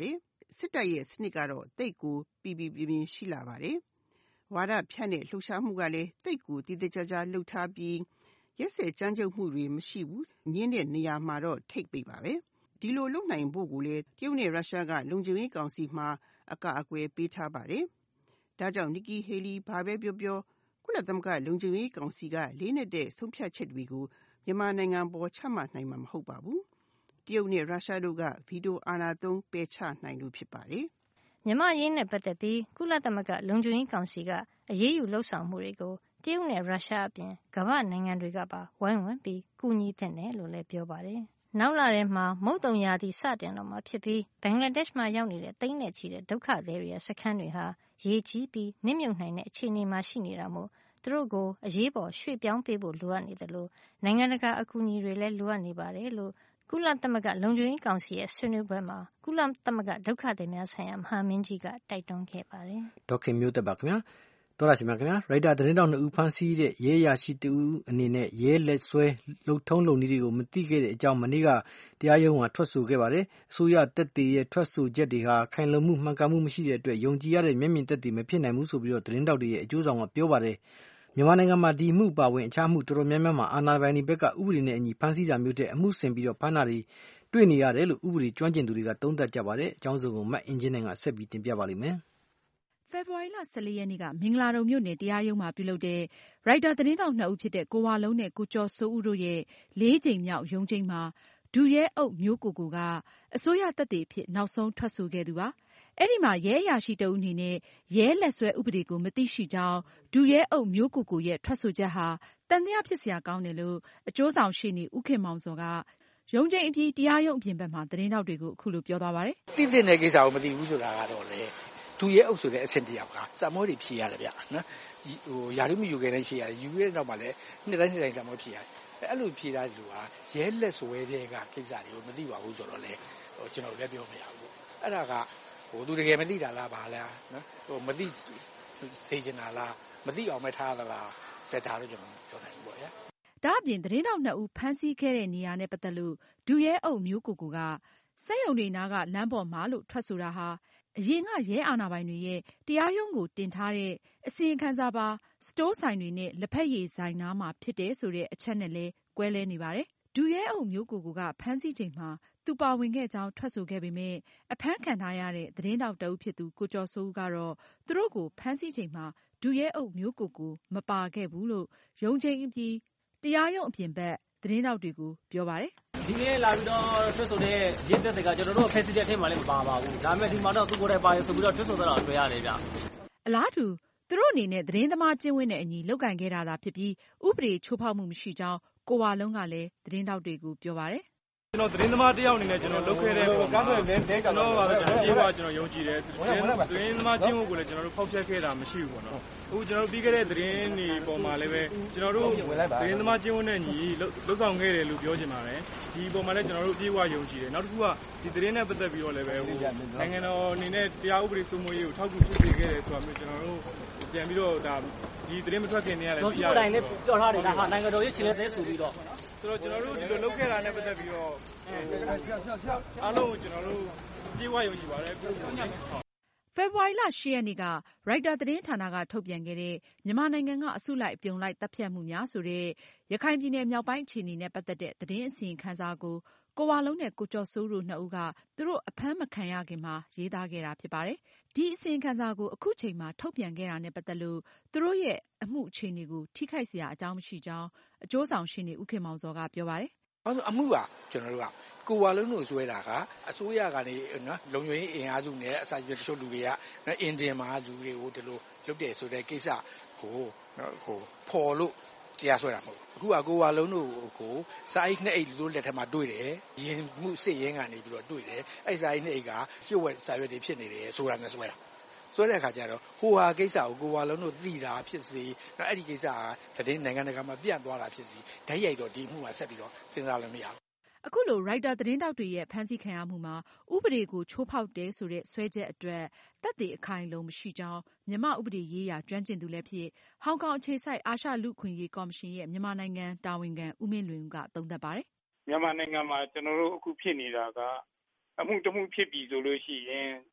စစ်တပ်ရဲ့စနစ်ကတော့တိတ်ကိုပြည်ပြည်ပြင်းပြင်းရှိလာပါတယ်။ဝါဒဖြန့်တဲ့လှုပ်ရှားမှုကလည်းတိတ်ကိုတည်တည်ကြကြလှုပ်ထားပြီးရက်စက်ကြမ်းကြုတ်မှုတွေမရှိဘူးညင်းတဲ့နေရာမှာတော့ထိတ်ပိတ်ပါပဲဒီလိုလုပ်နိုင်ဖို့ကိုလည်းတရုတ်နဲ့ရုရှားကလုံခြုံရေးကောင်စီမှာအကအကွယ်ပေးထားပါတယ်။ဒါကြောင့် Nikki Haley ဘာပဲပြောပြောကုလသမဂ္ဂလုံခြုံရေးကောင်စီကလေးနက်တဲ့ဆုံးဖြတ်ချက်တွေကိုမြန်မာနိုင်ငံပေါ်ချမှတ်နိုင်မှာမဟုတ်ပါဘူး။တရုတ်နဲ့ရုရှားတို့ကဗီတိုအာဏာသုံးပယ်ချနိုင်လို့ဖြစ်ပါတယ်။မြန်မာရင်းနဲ့ပတ်သက်ပြီးကုလသမဂ္ဂလုံခြုံရေးကောင်စီကအရေးယူလှုပ်ဆောင်မှုတွေကိုတရုတ်နဲ့ရုရှားအပြင်ကမ္ဘာနိုင်ငံတွေကပါဝိုင်းဝန်းပြီးကူညီသင့်တယ်လို့လည်းပြောပါတယ်။နောက်လထဲမှာမုတ်တုံရာသီစတင်တော့မှာဖြစ်ပြီးဘင်္ဂလားဒေ့ရှ်မှာရောက်နေတဲ့သိန်းနဲ့ချီတဲ့ဒုက္ခသည်တွေရဲ့စခန်းတွေဟာရေကြီးပြီးနစ်မြုပ်နိုင်တဲ့အခြေအနေမှာရှိနေတာမို့သူတို့ကိုအရေးပေါ်ရွှေ့ပြောင်းပေးဖို့လိုအပ်နေတယ်လို့နိုင်ငံတကာအကူအညီတွေလည်းလိုအပ်နေပါတယ်လို့ကုလသမဂ္ဂလုံခြုံရေးကောင်စီရဲ့ဆွေးနွေးပွဲမှာကုလသမဂ္ဂဒုက္ခသည်များဆိုင်ရာမဟာမင်းကြီးကတိုက်တွန်းခဲ့ပါတယ်။ဒေါက်ခင်မျိုးသက်ပါခင်ဗျာ။တော်ရရှိမြခင်ဗျာရိုက်တာသတင်းတောက်နှစ်ဦးဖမ်းဆီးတဲ့ရဲရရှိတူအနေနဲ့ရဲလက်ဆွဲလှုပ်ထုံးလုံနည်းတွေကိုမသိခဲ့တဲ့အကြောင်းမနေ့ကတရားရုံးကထွက်ဆိုခဲ့ပါတယ်။အစိုးရတပ်တွေရဲ့ထွက်ဆိုချက်တွေဟာခိုင်လုံမှုမှန်ကန်မှုမရှိတဲ့အတွက်ယုံကြည်ရတဲ့မျက်မြင်သက်သေမဖြစ်နိုင်ဘူးဆိုပြီးတော့သတင်းတောက်တွေရဲ့အကျိုးဆောင်ကပြောပါတယ်။မြန်မာနိုင်ငံမှာဒီမှုပါဝင်အခြားမှုတော်တော်များများမှာအာဏာပိုင်တွေဘက်ကဥပဒေနဲ့အညီဖမ်းဆီးတာမျိုးတဲ့အမှုဆင်ပြီးတော့ဖမ်းတာတွေတွေ့နေရတယ်လို့ဥပဒေကျွမ်းကျင်သူတွေကသုံးသပ်ကြပါတယ်။အကြောင်းစုံကိုမတ်အင်ဂျင်နိုင်ကဆက်ပြီးတင်ပြပါလိမ့်မယ်။ဖေဖော်ဝါရီလ၁၄ရက်နေ့ကမင်္ဂလာဒုံမြို့နယ်တရားရုံးမှာပြုလုပ်တဲ့ရိုက်တာသတင်းတောက်နှစ်ဦးဖြစ်တဲ့ကိုဝလုံးနဲ့ကိုကျော်စိုးဦးတို့ရဲ့လေးကြိမ်မြောက်ရုံးချိန်းမှာဒုရဲအုပ်မျိုးကိုကိုကအစိုးရတပ်တွေဖြစ်နောက်ဆုံးထွက်ဆိုခဲ့သူပါ။အဲ့ဒီမှာရဲအရာရှိတဦးအနေနဲ့ရဲလက်ဆွဲဥပဒေကိုမသိရှိကြောင်းဒုရဲအုပ်မျိုးကိုကိုရဲ့ထွက်ဆိုချက်ဟာတန်တရားဖြစ်စရာကောင်းတယ်လို့အကျိုးဆောင်ရှေ့နေဦးခင်မောင်စောကရုံးချိန်အပြီးတရားရုံးအပြင်ဘက်မှာသတင်းတောက်တွေကိုအခုလိုပြောသွားပါတယ်။သိတဲ့ကိစ္စကိုမသိဘူးဆိုတာကတော့လေဒုရဲအုပ်ဆိုတဲ့အဆင့်တယောက်ကစာမေးတွေဖြေရတယ်ဗျနော်ဟိုယာရုမယူခဲ့တဲ့ဖြေရတယ်ယူခဲ့တဲ့နောက်မှာလည်းနှစ်တိုင်းနှစ်တိုင်းစာမေးဖြေရတယ်အဲ့လိုဖြေတာလူဟာရဲလက်ဆွဲတဲ့ကကိစ္စတွေကိုမသိပါဘူးဆိုတော့လေဟိုကျွန်တော်လည်းပြောမရဘူးအဲ့ဒါကဟိုသူတကယ်မသိတာလားဘာလဲနော်ဟိုမသိသိချင်တာလားမသိအောင်မထားသလားတက်တာလို့ကျွန်တော်ပြောနိုင်ဘူးပေါ့ဗျာဒါအပြင်သတင်းတောက်နှစ်ဦးဖမ်းဆီးခဲ့တဲ့နေရာနဲ့ပတ်သက်လို့ဒုရဲအုပ်မျိုးကိုကိုကစက်ရုံတွေနားကလမ်းပေါ်မှာလို့ထွက်ဆိုတာဟာအရင်ကရဲအာဏာပိုင်တွေရဲ့တရားရုံးကိုတင်ထားတဲ့အစီရင်ခံစာပါစတိုးဆိုင်တွေနဲ့လက်ဖက်ရည်ဆိုင်နားမှာဖြစ်တယ်ဆိုတဲ့အချက်နဲ့လည်းကွဲလဲနေပါတယ်။ဒုရဲအုပ်မျိုးကိုကိုကဖမ်းဆီးချိန်မှာသူပါဝင်ခဲ့ကြောင်းထွက်ဆိုခဲ့ပေမဲ့အဖမ်းခံထားရတဲ့သတင်းတောက်တအုပ်ဖြစ်သူကိုကျော်စိုးဦးကတော့သူတို့ကိုဖမ်းဆီးချိန်မှာဒုရဲအုပ်မျိုးကိုကိုမပါခဲ့ဘူးလို့ရုံးချိန်အပြီးတရားရုံးအပြင်ဘက်သတင်းတောက်တွေကိုပြောပါတယ်။ဒီနေ့လာပြီးတော့ဆွဆိုတဲ့ရင်းသက်တွေကကျွန်တော်တို့ဖက်စီတဲ့အထက်မှာလည်းမပါပါဘူး။ဒါပေမဲ့ဒီမှာတော့သူကိုယ်တိုင်ပါရဆိုပြီးတော့တွတ်ဆိုတော့တွေ့ရတယ်ဗျ။အလားတူသူတို့အနေနဲ့သတင်းသမားကျင့်ဝတ်နဲ့အညီလုပ်ကင်ခဲ့တာသာဖြစ်ပြီးဥပဒေချိုးဖောက်မှုမရှိကြောင်းကိုဝလုံးကလည်းသတင်းတောက်တွေကိုပြောပါတယ်။ကျွန်တော်သတင်းသမားတယောက်အနေနဲ့ကျွန်တော်လုပ်ခဲ့တဲ့ပုံမှာကျွန်တော်ပါကျွန်တော်ပြေးပါကျွန်တော်ယုံကြည်တယ်သတင်းသမားကျင့်ဝတ်ကိုလည်းကျွန်တော်တို့ဖောက်ဖျက်ခဲ့တာမရှိဘူးပေါ့နော်အခုကျွန်တော်တို့ပြီးခဲ့တဲ့သတင်းတွေပုံမှာလည်းပဲကျွန်တော်တို့သတင်းသမားကျင့်ဝတ်နဲ့ညီလုပ်ဆောင်ခဲ့တယ်လို့ပြောချင်ပါတယ်ဒီပုံမှာလည်းကျွန်တော်တို့ပြေးဝယုံကြည်တယ်နောက်တစ်ခုကဒီသတင်းနဲ့ပတ်သက်ပြီးတော့လည်းပဲဟိုနိုင်ငံတော်အနေနဲ့တရားဥပဒေစိုးမိုးရေးကိုထောက်ကူဖြစ်စေခဲ့တယ်ဆိုတာမျိုးကျွန်တော်တို့ပြန်ပြီးတော့ဒါဒီသတင်းမထွက်ခင်နေရတယ်ဒီအတိုင်းနဲ့ပြောထားတယ်ဒါဟာနိုင်ငံတော်ရဲ့ခြေလက်သေးဆိုပြီးတော့ဆိုတော့ကျွန်တော်တို့ဒီလိုလုပ်ခဲ့တာနဲ့ပတ်သက်ပြီးတော့အားလုံးကိုကျွန်တော်တို့ပြေဝယုံကြည်ပါတယ်ဖေဖော်ဝါရီလ၈ရက်နေ့ကရိုက်တာသတင်းဌာနကထုတ်ပြန်ခဲ့တဲ့မြန်မာနိုင်ငံကအစုလိုက်အပြုံလိုက်တပ်ဖြတ်မှုများဆိုတဲ့ရခိုင်ပြည်နယ်မြောက်ပိုင်းအခြေအနေနဲ့ပတ်သက်တဲ့သတင်းအစီရင်ခံစာကိုကိုဝလုံးနဲ့ကိုကျော်စိုးတို့နှစ်ဦးကသူတို့အဖမ်းမခံရခင်မှာရေးသားခဲ့တာဖြစ်ပါတယ်။ဒီအစီရင်ခံစာကိုအခုချိန်မှာထုတ်ပြန်ခဲ့တာနဲ့ပတ်သက်လို့သူတို့ရဲ့အမှုအခြေအနေကိုထိခိုက်စရာအကြောင်းမရှိကြောင်းအကျိုးဆောင်ရှေ့နေဦးခင်မောင်စောကပြောပါတယ်။အဲ့အမှုကကျွန်တော်တို့ကကိုဝလုံးတို့ဆွဲတာကအစိုးရကနေနော်လုံခြုံရေးအင်အားစုနဲ့အစာပြေတချို့လူတွေကအင်ဒင်မှာလူတွေကိုဒီလိုလုပ်တယ်ဆိုတဲ့ကိစ္စကိုနော်ဟိုဖော်လို့တရားဆွဲတာမဟုတ်အခုကကိုဝလုံးတို့ကိုစာအိတ်နှစ်အိတ်လို့လက်ထက်မှာတွေ့တယ်ရင်မှုစစ်ရင်းကနေပြီးတော့တွေ့တယ်အဲ့စာအိတ်နှစ်အိတ်ကပြုတ်ဝက်စာရွက်တွေဖြစ်နေတယ်ဆိုတာနဲ့ဆွဲတာဆွဲတဲ့အခါကျတော့ဟိုဟာကိစ္စကိုကိုဝလုံးတို့သိတာဖြစ်စေနော်အဲ့ဒီကိစ္စကသတင်းနိုင်ငံတကာမှာပြန့်သွားတာဖြစ်စီဓာတ်ရိုက်တော့ဒီမှုမှာဆက်ပြီးတော့စဉ်းစားလို့မရဘူးအခုလိုရိုက်တာသတင်းတောက်တွေရဲ့ဖမ်းဆီးခံရမှုမှာဥပဒေကိုချိုးဖောက်တယ်ဆိုတဲ့ဆွဲချက်အတွက်သက်သေအခိုင်အလုံမရှိကြောင်းမြန်မာဥပဒေရေးရာကျွမ်းကျင်သူလည်းဖြစ်ဟောင်ကောင်အခြေစိုက်အာရှလူ့အခွင့်အရေးကော်မရှင်ရဲ့မြန်မာနိုင်ငံတာဝန်ခံဦးမင်းလွင်ဦးကသုံးသပ်ပါတယ်မြန်မာနိုင်ငံမှာကျွန်တော်တို့အခုဖြစ်နေတာကအမှုတစ်မှုဖြစ်ပြီဆိုလို့ရှိရင်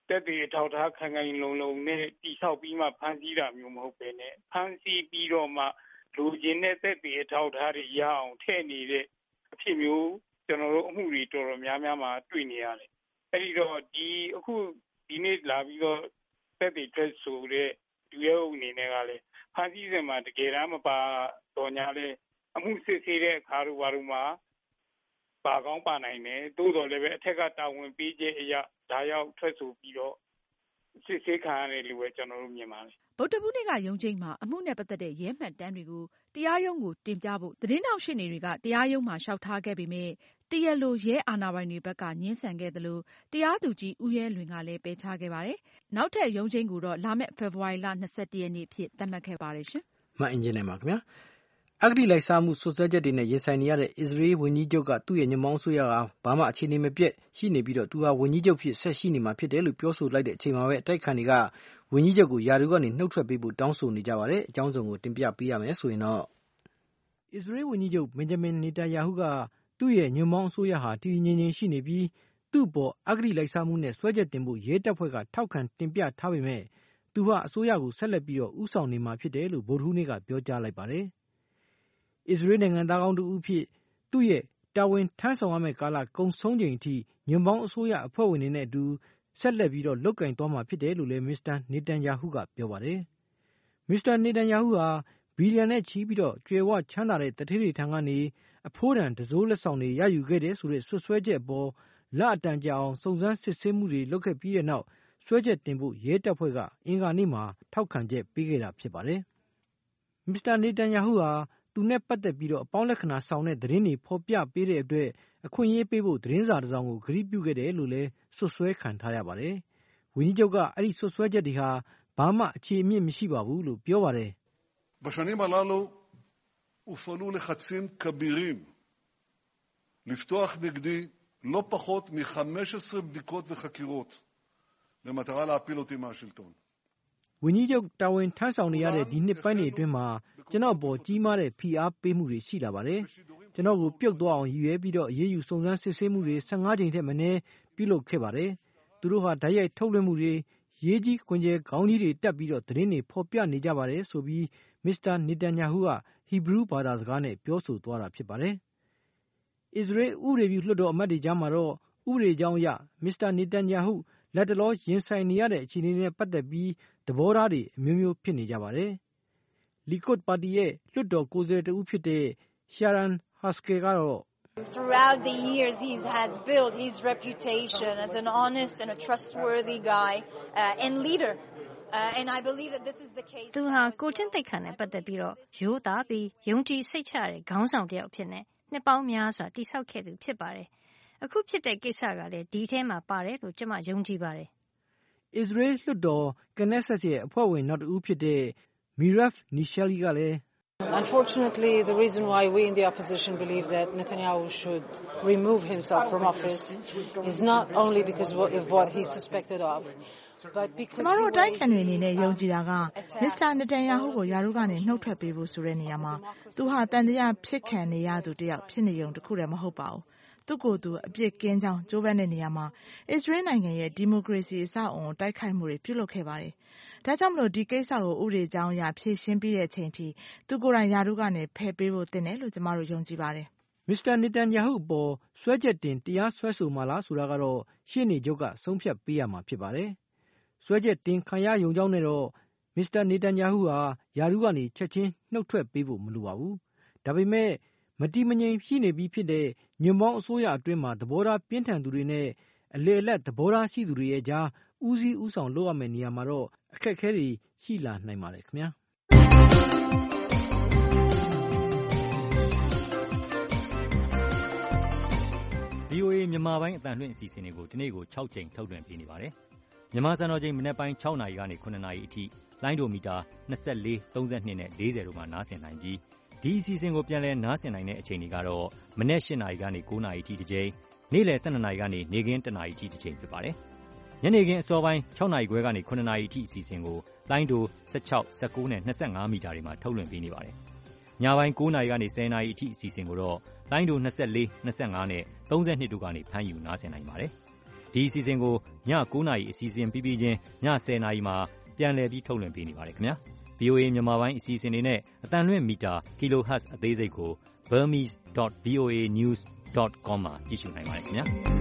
တက်တဲ့အထောက်အထားခိုင်ခိုင်လုံလုံနဲ့တိဆောက်ပြီးမှဖမ်းဆီးတာမျိုးမဟုတ်ပဲနဲ့ဖမ်းဆီးပြီးတော့မှလူချင်းတဲ့တက်တဲ့အထောက်အထားတွေရအောင်ထည့်နေတဲ့အဖြစ်မျိုးကျွန်တော်တို့အမှုတွေတော်တော်များများမှာတွေ့နေရတယ်။အဲဒီတော့ဒီအခုဒီနေ့လာပြီးတော့တက်တဲ့အတွက်ဆိုတဲ့လူရဲအုပ်အနေနဲ့ကလည်းဖမ်းဆီးစဉ်မှာတကယ်တမ်းမပါတော့ညာလဲအမှုစစ်ဆေးတဲ့အခါတို့ဘာလို့မှပါကောင်းပါနိုင်တယ်။သို့တော်လည်းပဲအထက်ကတာဝန်ပေးခြင်းအရာဒါရောက်ထွက်ဆိုပြီးတော့စစ်ဆေးခံရတယ်လို့ပဲကျွန်တော်တို့မြင်ပါတယ်ဗုဒ္ဓဘူးနေ့ကရုံးချိန်မှာအမှုနဲ့ပတ်သက်တဲ့ရဲမှတ်တမ်းတွေကိုတရားရုံးကိုတင်ပြဖို့သတင်းတောက်ရှင်းတွေကတရားရုံးမှာလျှောက်ထားခဲ့ပေမဲ့တရားလိုရဲအာဏာပိုင်တွေဘက်ကညှင်းဆန်ခဲ့သလိုတရားသူကြီးဦးရဲလွင်ကလည်းပယ်ချခဲ့ပါတယ်။နောက်ထပ်ရုံးချိန်ကိုတော့လာမယ့်ဖေဖော်ဝါရီလ၂၁ရက်နေ့အဖြစ်သတ်မှတ်ခဲ့ပါတယ်ရှင်။မှန်အင်ဂျင်နဲ့ပါခင်ဗျာ။အဂတိလိုက်စားမှုစွပ်စွဲချက်တွေနဲ့ရင်ဆိုင်နေရတဲ့အစ္စရေးဝန်ကြီးချုပ်ကသူ့ရဲ့ညမောင်းဆိုရကဘာမှအခြေအနေမပြတ်ရှိနေပြီးတော့သူဟာဝန်ကြီးချုပ်ဖြစ်ဆက်ရှိနေမှာဖြစ်တယ်လို့ပြောဆိုလိုက်တဲ့အချိန်မှာပဲအတိုက်ခံတွေကဝန်ကြီးချုပ်ကိုယာရုကနေနှုတ်ထွက်ပေးဖို့တောင်းဆိုနေကြပါတယ်။အကြောင်းစုံကိုတင်ပြပေးရမယ်ဆိုရင်တော့အစ္စရေးဝန်ကြီးချုပ်ဘင်ဂျမင်နေတန်ယာဟုကသူ့ရဲ့ညမောင်းဆိုရဟာတည်ငြိမ်ငြိမ်ရှိနေပြီးသူ့ပေါ်အဂတိလိုက်စားမှုနဲ့စွဲချက်တင်ဖို့ရဲတပ်ဖွဲ့ကထောက်ခံတင်ပြထားပေမဲ့သူဟာအစိုးရကိုဆက်လက်ပြီးတော့ဥဆောင်နေမှာဖြစ်တယ်လို့ဗုဒ္ဓဟူးနေ့ကပြောကြားလိုက်ပါတယ်။အစ္စရေးနိုင်ငံသားကောင်းတူဦးဖြစ်သူ့ရဲ့တာဝန်ထမ်းဆောင်ရမယ့်ကာလကုန်ဆုံးချိန်အထိညွန့်ပေါင်းအစိုးရအဖွဲ့ဝင်တွေနဲ့အတူဆက်လက်ပြီးတော့လုပ်ကင်သွားမှာဖြစ်တယ်လို့လည်းမစ္စတာနေတန်ယာဟုကပြောပါတယ်။မစ္စတာနေတန်ယာဟုဟာဘီလီယံနဲ့ချီပြီးတော့ကျွယ်ဝချမ်းသာတဲ့တထေးတွေထံကနေအဖိုးတန်တစိုးလက်ဆောင်တွေရယူခဲ့တယ်ဆိုတဲ့ဆွဆွဲချက်အပေါ်လအတန်ကြာအောင်စုံစမ်းစစ်ဆေးမှုတွေလုပ်ခဲ့ပြီးတဲ့နောက်ဆွဲချက်တင်ဖို့ရဲတပ်ဖွဲ့ကအင်္ဂါနေ့မှာထောက်ခံချက်ပေးခဲ့တာဖြစ်ပါတယ်။မစ္စတာနေတန်ယာဟုဟာသူနဲ့ပတ်သက်ပြီးတော့အပေါင်းလက္ခဏာဆောင်တဲ့သတင်းတွေဖော်ပြပေးတဲ့အတွက်အခွင့်အရေးပေးဖို့သတင်းစာတစ်စောင်ကိုဂရုပြုခဲ့တယ်လို့လည်းဆွဆွဲခံထားရပါတယ်။ဝန်ကြီးချုပ်ကအဲ့ဒီဆွဆွဲချက်တွေဟာဘာမှအခြေအမြစ်မရှိပါဘူးလို့ပြောပါတယ်။ בשנים הללו הופעלו לחצים כבירים לפתוח נגדי לא פחות מ-חמש עשרה בדיקות וחקירות למטרה להפיל אותי מהשלטון ဝန်ကြီးချုပ်တာဝန်ထမ်းဆောင်နေရတဲ့ဒီနှစ်ပိုင်းတွေအတွင်းမှာကျွန်တော်ပေါ်ကြီးမားတဲ့ဖိအားပေးမှုတွေရှိလာပါတယ်။ကျွန်တော်ကိုပြုတ်သွားအောင်ရည်ရွယ်ပြီးတော့အေးအေးယူစုံစမ်းစစ်ဆေးမှုတွေ၁၅ကြိမ်ထက်မနည်းပြုလုပ်ခဲ့ပါတယ်။သူတို့ဟာဓာတ်ရိုက်ထုတ်လွှင့်မှုတွေရေးကြီးခွင်ကျဲခေါင်းကြီးတွေတက်ပြီးတော့သတင်းတွေဖော်ပြနေကြပါတယ်ဆိုပြီးမစ္စတာနေတန်ယာဟုကဟီဘရူးဘာသာစကားနဲ့ပြောဆိုသွားတာဖြစ်ပါတယ်။အစ္စရေးဥပဒေပြုလွှတ်တော်အမတ်တွေကြားမှာတော့ဥပဒေကြောင်းအရမစ္စတာနေတန်ယာဟုလက်တလောရင်ဆိုင်နေရတဲ့အခြေအနေနဲ့ပတ်သက်ပြီးသဘောထားတွေအမျိုးမျိုးဖြစ်နေကြပါတယ်။လီကွတ်ပါတီရဲ့လွှတ်တော်ကိုယ်စားလှယ်တဦးဖြစ်တဲ့ရှာရန်ဟတ်စကေကတော့ Throughout the years he has built his reputation as an honest and a trustworthy guy uh, and leader uh, and I believe that this is the case သူဟာကိုချင်းသိက္ခာနဲ့ပတ်သက်ပြီးတော့ရိုးသားပြီးယုံကြည်စိတ်ချတဲ့ခေါင်းဆောင်တစ်ယောက်ဖြစ်နေနှစ်ပေါင်းများစွာတည်ဆောက်ခဲ့သူဖြစ်ပါတယ်။အခုဖြစ်တဲ့ကိစ္စကလည်းဒီထဲမှာပါတယ်လို့ကျွန်မယုံကြည်ပါတယ်အစ္စရေးလွှတ်တော်ကနက်ဆက်ရဲ့အဖွဲ့ဝင်နောက်တစ်ဦးဖြစ်တဲ့မီရက်နီရှယ်လီကလည်း Unfortunately, the reason why we in the opposition believe that Netanyahu should remove himself from office is not only because of what he's suspected of, but because ကျမတို့တိုက်ခံတွေအနေနဲ့ယုံကြည်တာကမစ္စတာနေတန်ယာဟုကိုယာရုကနေနှုတ်ထွက်ပေးဖို့ဆိုတဲ့နေရာမှာသူဟာတန်တရားဖြစ်ခံနေရသူတယောက်ဖြစ်နေုံတခုတည်းမဟုတ်ပါဘူး။သူ့ကိုယ်သူအပြစ်ကင်းကြောင်းကြိုးပမ်းတဲ့နေရာမှာအစ္စရေးနိုင်ငံရဲ့ဒီမိုကရေစီအဆောက်အအုံကိုတိုက်ခိုက်မှုတွေပြုလုပ်ခဲ့ပါတယ်။ဒါကြောင့်မလို့ဒီကိစ္စကိုဥပဒေကြောင်းအရဖြေရှင်းပြီးတဲ့အချိန်ထိသူကိုယ်တိုင်ယာရုကနေဖယ်ပေးဖို့တင်တယ်လို့ကျမတို့ယုံကြည်ပါတယ်။မစ္စတာနေတန်ယာဟုအပေါ်ဆွဲချက်တင်တရားစွဲဆိုမှလားဆိုတာကတော့ရှေ့နေချုပ်ကဆုံးဖြတ်ပေးရမှာဖြစ်ပါတယ်။ဆွဲချက်တင်ခံရယုံကြောင်းနဲ့တော့မစ္စတာနေတန်ယာဟုဟာယာရုကနေချက်ချင်းနှုတ်ထွက်ပေးဖို့မလိုပါဘူး။ဒါပေမဲ့မတိမငြိမ်ရှိနေပြီးဖြစ်တဲ့ညွန့်ပေါင်းအစိုးရအတွင်းမှာသဘောထားပြင်းထန်သူတွေနဲ့အလေအလတ်သဘောထားရှိသူတွေရဲ့ကြားဦးစီးဦးဆောင်လုပ်ရမယ့်နေရာမှာတော့အခက်အခဲတွေရှိလာနိုင်ပါတယ်ခင်ဗျာ။ ဗွီအိုအေ မြန်မာပိုင်းအသံလွှင့်အစီအစဉ်တွေကိုဒီနေ့ကို၆ကြိမ်ထုတ်လွှင့်ပေးနေပါတယ်။မြန်မာစံတော်ချိန်မနက်ပိုင်း၆နာရီကနေ၇နာရီအထိလိုင်းဒိုမီတာ၂၄၊၃၂နဲ့၄၀တို့မှာနားဆင်နိုင်ပြီးဒီအစီအစဉ်ကိုပြန်လည်နားဆင်နိုင်တဲ့အချိန်တွေကတော့မနက်၈နာရီကနေ၉နာရီအထိတစ်ကြိမ်နေ့လယ်၁၂နာရီကနေနေ့ခင်း၁နာရီအထိတစ်ကြိမ်ဖြစ်ပါတယ်။ညနေခင်းအစောပိုင်း၆နာရီခွဲကနေ၇နာရီအထိအစီအစဉ်ကိုလိုင်းဒို၁၆၊၁၉နဲ့၂၅မီတာတွေမှာထုတ်လွှင့်ပေးနေပါတယ်။ညပိုင်း၉နာရီကနေ၁၀နာရီအထိအစီအစဉ်ကိုတော့လိုင်းဒို၂၄၊၂၅နဲ့၃၂တို့ကနေဖမ်းယူနားဆင်နိုင်ပါတယ်။ဒီအစီအစဉ်ကိုည၉နာရီအစီအစဉ်ပြီးပြီးချင်းည၁၀နာရီမှာပြန်လည်ပြီးထုတ်လွှင့်ပေးနေပါတယ်ခင်ဗျာ ဗွီအိုအေ မြန်မာပိုင်းအစီအစဉ်တွေနဲ့အသံလွှင့်မီတာ kilohertz အသေးစိတ်ကို burmese dot voa news dot com မှာကြည့်ရှုနိုင်ပါတယ်ခင်ဗျာ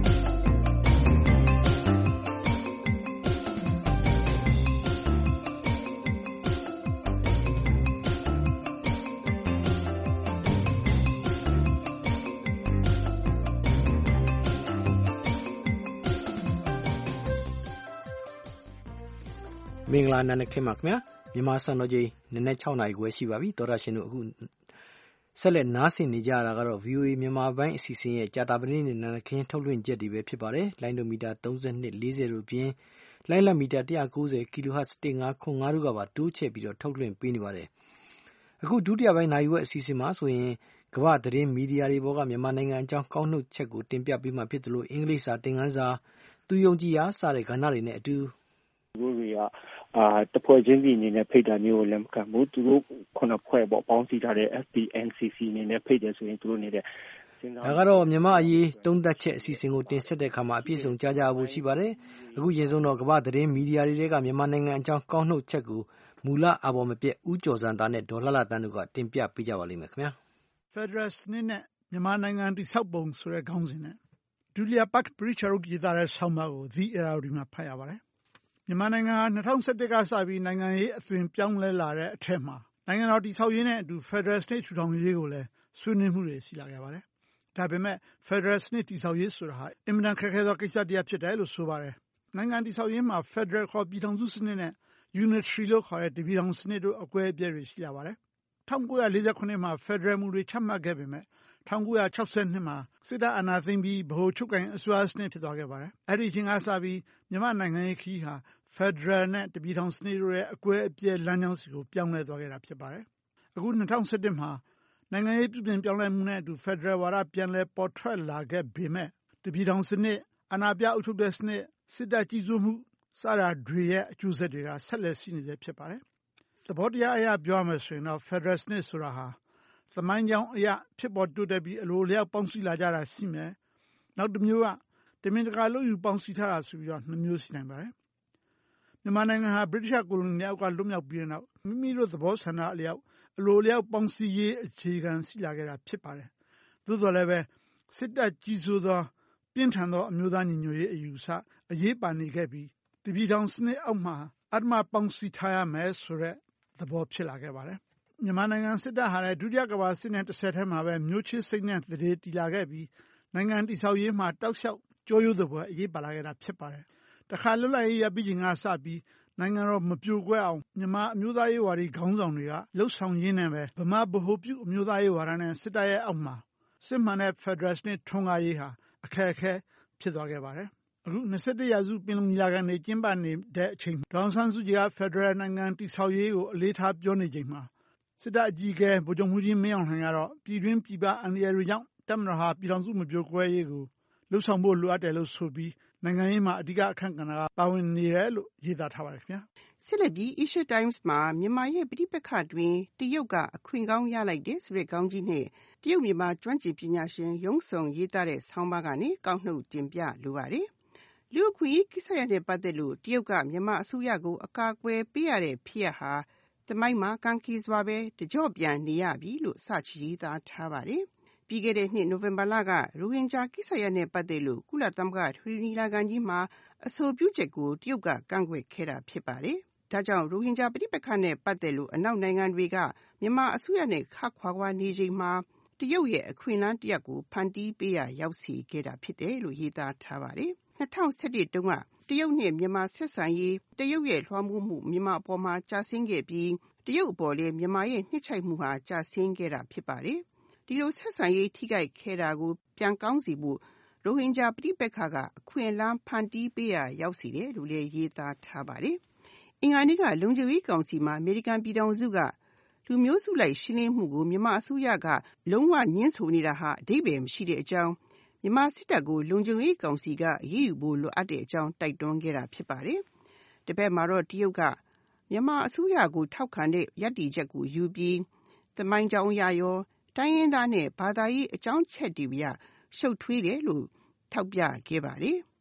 မင်္ဂလာနံနက်ခင်းပါခင်ဗျာမြန်မာစံတော်ချိန်နနက်၆နာရီခွဲရှိပါပြီသောရရှင်တို့အခုဆက်လက်နားဆင်နေကြရတာကတော့ ဗွီအိုအေ မြန်မာပိုင်းအစီအစဉ်ရဲ့ကြာတာပတေးနေ့နံနက်ခင်းထုတ်လွှင့်ချက်တွေပဲဖြစ်ပါတယ်လိုင်းဒိုမီတာ၃၂ ၄၀တို့ပြင်လိုင်းလတ်မီတာ၁၉၀ kHz ၁၅ခွန်၅တို့ကပါတိုးချဲ့ပြီးတော့ထုတ်လွှင့်ပေးနေပါတယ်အခုဒုတိယပိုင်းနိုင်ဝက်အစီအစဉ်မှာဆိုရင်ကမ္ဘာသတင်းမီဒီယာတွေပေါ်ကမြန်မာနိုင်ငံအကြောင်းကောက်နှုတ်ချက်ကိုတင်ပြပေးမှဖြစ်တယ်လို့အင်္ဂလိပ်စာသင်ခန်းစာသူယုံကြည်ရာစတဲ့ကဏ္ဍတွေနဲ့အတူတို့တွေကအာတဖွဲ့ချင်းစီအနေနဲ့ဖိတ်တာမျိုးကိုလည်းမကတ်ဘူးသူတို့ခုနဖွဲ့ပေါ့ပေါင်းစည်းထားတဲ့ F P N C C အနေနဲ့ဖိတ်တယ်ဆိုရင်သူတို့နေတဲ့ဒါကတော့မြန်မာအရေးသုံးသပ်ချက်အစီအစဉ်ကိုတင်ဆက်တဲ့အခါမှာအပြည့်စုံကြားကြဖို့ရှိပါတယ်အခုရင်ဆုံးတော့ကမ္ဘာသတင်းမီဒီယာတွေကမြန်မာနိုင်ငံအကြောင်းကောက်နှုတ်ချက်ကိုမူလအပေါ်မပြတ်ဦးကျော်စံသားနဲ့ဒေါ်လှလှတန်းတို့ကတင်ပြပေးကြပါလိမ့်မယ်ခင်ဗျာ Federal စနစ်နဲ့မြန်မာနိုင်ငံတည်ဆောက်ပုံဆိုတဲ့ခေါင်းစဉ်နဲ့ Julia Park Preacher တို့ရေးသားတဲ့ဆောင်းပါးကို The Era မှာဖတ်ရပါတယ်မြန်မာနိုင်ငံဟာ၂၀၁၁ကစပြီးနိုင်ငံရေးအသွင်ပြောင်းလဲလာတဲ့အထက်မှာနိုင်ငံတော်တည်ဆောက်ရေးနဲ့အတူ Federal စနစ်ထူထောင်ရေးကိုလည်းဆွေးနွေးမှုတွေရှိလာခဲ့ပါတယ်။ဒါပေမဲ့ Federal စနစ်တည်ဆောက်ရေးဆိုတာဟာအင်မတန်ခက်ခဲသောကိစ္စတစ်ရပ်ဖြစ်တယ်လို့ဆိုပါတယ်။နိုင်ငံတည်ဆောက်ရေးမှာ Federal ခေါ်ပြည်ထောင်စုစနစ်နဲ့ Unitary လို့ခေါ်တဲ့တပြည်ထောင်စနစ်တို့အကွဲအပြဲတွေရှိလာပါတယ်။၁၉၄၇ခုနှစ်မှာ Federal မူတွေချမှတ်ခဲ့ပေမဲ့၁၉၆၂မှာစစ်တပ်အာဏာသိမ်းပြီးဗဟိုချုပ်ကိုင်အစိုးရစနစ်ဖြစ်သွားခဲ့ပါတယ်။အဲ့ဒီအချိန်ကစပြီးမြန်မာနိုင်ငံရေးခရီးဟာ Federal နဲ့တပြည်ထောင်စနစ်တို့ရဲ့အကွဲအပြဲလမ်းကြောင်းစီကိုပြောင်းလဲသွားခဲ့တာဖြစ်ပါတယ်။အခု၂၀၁၁မှာနိုင်ငံရေးပြုပြင်ပြောင်းလဲမှုနဲ့အတူ Federal ဝါဒပြန်လဲပေါ်ထွက်လာခဲ့ပေမဲ့တပြည်ထောင်စနစ်အာဏာပြအုပ်ချုပ်တဲ့စနစ်စစ်တပ်ကြီးစိုးမှုစတာတွေရဲ့အကျိုးဆက်တွေကဆက်လက်ရှိနေဆဲဖြစ်ပါတယ်။သဘောတရားအရပြောရမယ်ဆိုရင်တော့ Federal စနစ်ဆိုတာဟာသမိုင်းကြောင်းအရဖြစ်ပေါ်တိုးတက်ပြီးအလိုလျောက်ပေါင်းစည်းလာကြတာရှိမယ်။နောက်တစ်မျိုးကတမင်တကာလို့ယူပေါင်းစည်းထားတာဆိုပြီးတော့နှစ်မျိုးရှိနိုင်ပါတယ်။မြန်မာနိုင်ငံဟာဗြိတိရှ်ကိုလိုနီအောက်ကလွတ်မြောက်ပြီးတဲ့နောက်မိမိတို့သဘောဆန္ဒအလျောက်အလိုလျောက်ပေါင်းစည်းရေးအခြေခံရှိလာခဲ့တာဖြစ်ပါတယ်။သို့တော်လည်းပဲစစ်တပ်ကြီးစိုးသောပြင်းထန်သောအမျိုးသားညီညွတ်ရေးအယူဆအရေးပါနေခဲ့ပြီးတပြည်ထောင်စနစ်အောက်မှာအတ္တမပေါင်းစည်းထားရမယ်ဆိုတဲ့သဘောဖြစ်လာခဲ့ပါတယ်။မြန်မာနိုင်ငံစစ်တပ်ဟာလည်းဒုတိယကမ္ဘာစစ်နဲ့တစ်ဆက်တည်းမှာပဲမျိုးချစ်စိတ်နဲ့တရေတည်လာခဲ့ပြီးနိုင်ငံတည်ဆောက်ရေးမှာတောက်လျှောက်ကြောရိုးသဘောအရေးပါလာခဲ့တာဖြစ်ပါတယ်။တခါလွတ်လပ်ရေးရပြီးချိန်ကစပြီးနိုင်ငံတော်မပြိုကွဲအောင်မြန်မာအမျိုးသားရေးဝါဒီခေါင်းဆောင်တွေကလှုပ်ဆောင်ရင်းနဲ့ပဲဗမာဗဟိုပြုအမျိုးသားရေးဝါဒနဲ့စစ်တပ်ရဲ့အောက်မှာစစ်မှန်တဲ့ Federal စနစ်ထွန်းကားရေးဟာအခက်အခဲဖြစ်သွားခဲ့ပါတယ်။အခု၂၁ရာစုပင်လုံညီလာခံတွေကျင်းပနေတဲ့အချိန်ဒေါ်အောင်ဆန်းစုကြည်က Federal နိုင်ငံတည်ဆောက်ရေးကိုအလေးထားပြောနေချိန်မှာစစ်တပ်အကြီးအကဲဗိုလ်ချုပ်မှူးကြီးမင်းအောင်လှိုင်ကတော့ပြည်တွင်းပြည်ပအန္တရာယ်တွေကြောင့်တပ်မတော်ဟာပြည်ထောင်စုမပြိုကွဲရေးကိုလှုပ်ဆောင်ဖို့လိုအပ်တယ်လို့ဆိုပြီးနိုင်ငံရေးမှာအဓိကအခန့်ကဏ္ဍကပါဝင်နေတယ်လို့ရေးသားထားပါတယ်ခင်ဗျာဆက်လက်ပြီး Asia Times မှာမြန်မာရဲ့ပြည်ပခတ်တွင်တရုတ်ကအခွင့်ကောင်းရလိုက်တဲ့ဆိုတဲ့ခေါင်းကြီးနဲ့တရုတ်မြန်မာကျွမ်းကျင်ပညာရှင်ရုံးဆောင်ရေးသားတဲ့ဆောင်းပါးကနေကောက်နှုတ်တင်ပြလိုပါတယ်လူ့အခွင့်အရေးကိစ္စရပ်နဲ့ပတ်သက်လို့တရုတ်ကမြန်မာအစိုးရကိုအကာအကွယ်ပေးရတဲ့ဖြစ်ရပ်ဟာသမိုင်းမှာကံခေစွာပဲတကြော့ပြန်နေရပြီလို့စချီရေးသားထားပါတယ်။ပြီးခဲ့တဲ့နှစ်နိုဝင်ဘာလကရိုဟင်ဂျာကိစ္စရပ်နဲ့ပတ်သက်လို့ကုလသမဂ္ဂထွေထွေညီလာခံကြီးမှာအဆိုပြုချက်ကိုတရုတ်ကကန့်ကွက်ခဲ့တာဖြစ်ပါတယ်။ဒါကြောင့်ရိုဟင်ဂျာပဋိပက္ခနဲ့ပတ်သက်လို့အနောက်နိုင်ငံတွေကမြန်မာအစိုးရနဲ့ခတ်ခွာခွာနေချိန်မှာတရုတ်ရဲ့အခွင့်အလမ်းတစ်ရပ်ကိုဖန်တီးပေးရရောက်စီခဲ့တာဖြစ်တယ်လို့ရေးသားထားပါတယ်။၂၀၁၁တုန်းကတရုတ်နဲ့မြန်မာဆက်ဆံရေးတရုတ်ရဲ့လွှမ်းမိုးမှုမြန်မာအပေါ်မှာကြာဆင်းခဲ့ပြီးတရုတ်အပေါ်လည်းမြန်မာရဲ့နှိမ့်ချမှုဟာကြာဆင်းခဲ့တာဖြစ်ပါတယ်။ဒီလိုဆက်ဆံရေးထိခိုက်ခဲ့တာကိုပြန်ကောင်းစီဖို့ရိုဟင်ဂျာပဋိပက္ခကအခွင့်အလမ်းဖန်တီးပေးရရောက်စီတယ်လို့လည်းရေးသားထားပါတယ်။အင်္ဂါနေ့ကလုံခြုံရေးကောင်စီမှာအမေရိကန်ပြည်ထောင်စုကလူမျိုးစုလိုက်ရှင်းလင်းမှုကိုမြန်မာအစိုးရကလုံးဝညှင်းဆိုနေတာဟာအဓိပ္ပာယ်မရှိတဲ့အကြောင်းမြန်မာစစ်တပ်ကိုလုံခြုံရေးကောင်စီကအရေးယူဖို့လိုအပ်တဲ့အကြောင်းတိုက်တွန်းခဲ့တာဖြစ်ပါတယ်။တပတ်မှာတော့တရုတ်ကမြန်မာအစိုးရကိုထောက်ခံတဲ့ရပ်တည်ချက်ကိုယူပြီးသမိုင်းကြောင်းအရရောတိုင်းရင်းသားနဲ့ဘာသာရေးအကြောင်းချက်တွေအရရှုပ်ထွေးတယ်လို့ထောက်ပြခဲ့ပါတယ်။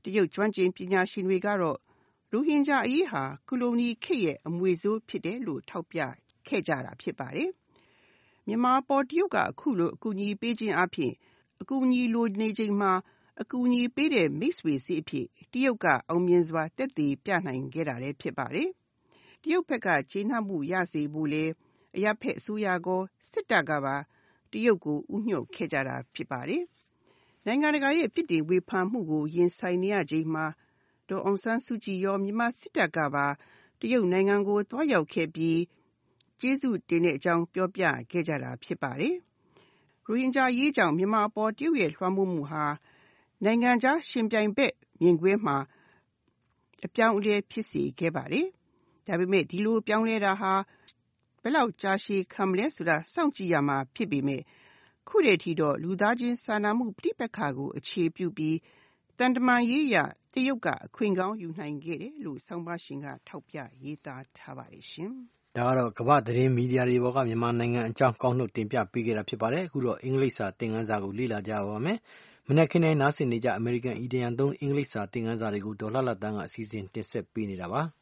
တရုတ်ကျွမ်းကျင်ပညာရှင်တွေကတော့ရိုဟင်ဂျာအရေးဟာကိုလိုနီခေတ်ရဲ့အမွေဆိုးဖြစ်တယ်လို့ထောက်ပြခဲ့ကြတာဖြစ်ပါတယ်။မြန်မာပေါ်တရုတ်ကအခုလိုအကူအညီပေးခြင်းအပြင်အကူအညီလိုနေချိန်မှာအကူအညီပေးတဲ့မိတ်ဆွေစီအဖြစ်တရုတ်ကအောင်မြင်စွာတက်တည်ပြနိုင်ခဲ့တာလည်းဖြစ်ပါတယ်။တရုတ်ဘက်ကကျေနပ်မှုရစေဖို့လေအရပ်ဖက်အစိုးရကစစ်တပ်ကပါတရုတ်ကိုဥညွှတ်ခဲ့ကြတာဖြစ်ပါတယ်။နိုင်ငံတကာရဲ့ပြည်တင်ဝေဖန်မှုကိုရင်ဆိုင်နေရချိန်မှာဒေါ်အောင်ဆန်းစုကြည်ရောမြန်မာစစ်တပ်ကပါတရုတ်နိုင်ငံကိုတွားရောက်ခဲ့ပြီးကျေးဇူးတင်တဲ့အကြောင်းပြောပြခဲ့ကြတာဖြစ်ပါတယ်။ရိုဟင်ဂျာရေးကြောင့်မြန်မာအပေါ်တရုတ်ရဲ့လွှမ်းမိုးမှုဟာနိုင်ငံခြားရှင်ပြိုင်ဘက်မြင်ကွင်းမှာအပြောင်းအလဲဖြစ်စေခဲ့ပါတယ်။ဒါပေမဲ့ဒီလိုပြောင်းလဲတာဟာဘယ်လောက်ကြာရှည်ခံမလဲဆိုတာစောင့်ကြည့်ရမှာဖြစ်ပေမဲ့ခုတည်းထိတော့လူသားချင်းစာနာမှုပြိပက္ခကိုအခြေပြုပြီးတန်တမာရေးရတရုတ်ကအခွင့်ကောင်းယူနိုင်ခဲ့တယ်လို့ဆောင်းပါးရှင်ကထောက်ပြရေးသားထားပါတယ်ရှင်။ဒါကတော့ကမ္ဘာသတင်းမီဒီယာတွေဘောကမြန်မာနိုင်ငံအကြောင်းကောက်နှုတ်တင်ပြပေးခဲ့တာဖြစ်ပါတယ်။အခုတော့အင်္ဂလိပ်စာသင်ခန်းစာကိုလေ့လာကြပါမယ်။မနက်ခင်းတိုင်းနားဆင်နေကြအမေရိကန်အီဒီယံသုံးအင်္ဂလိပ်စာသင်ခန်းစာတွေကိုဒေါ်လှလှတန်းကအစီအစဉ်တင်ဆက်ပေးနေတာပါ။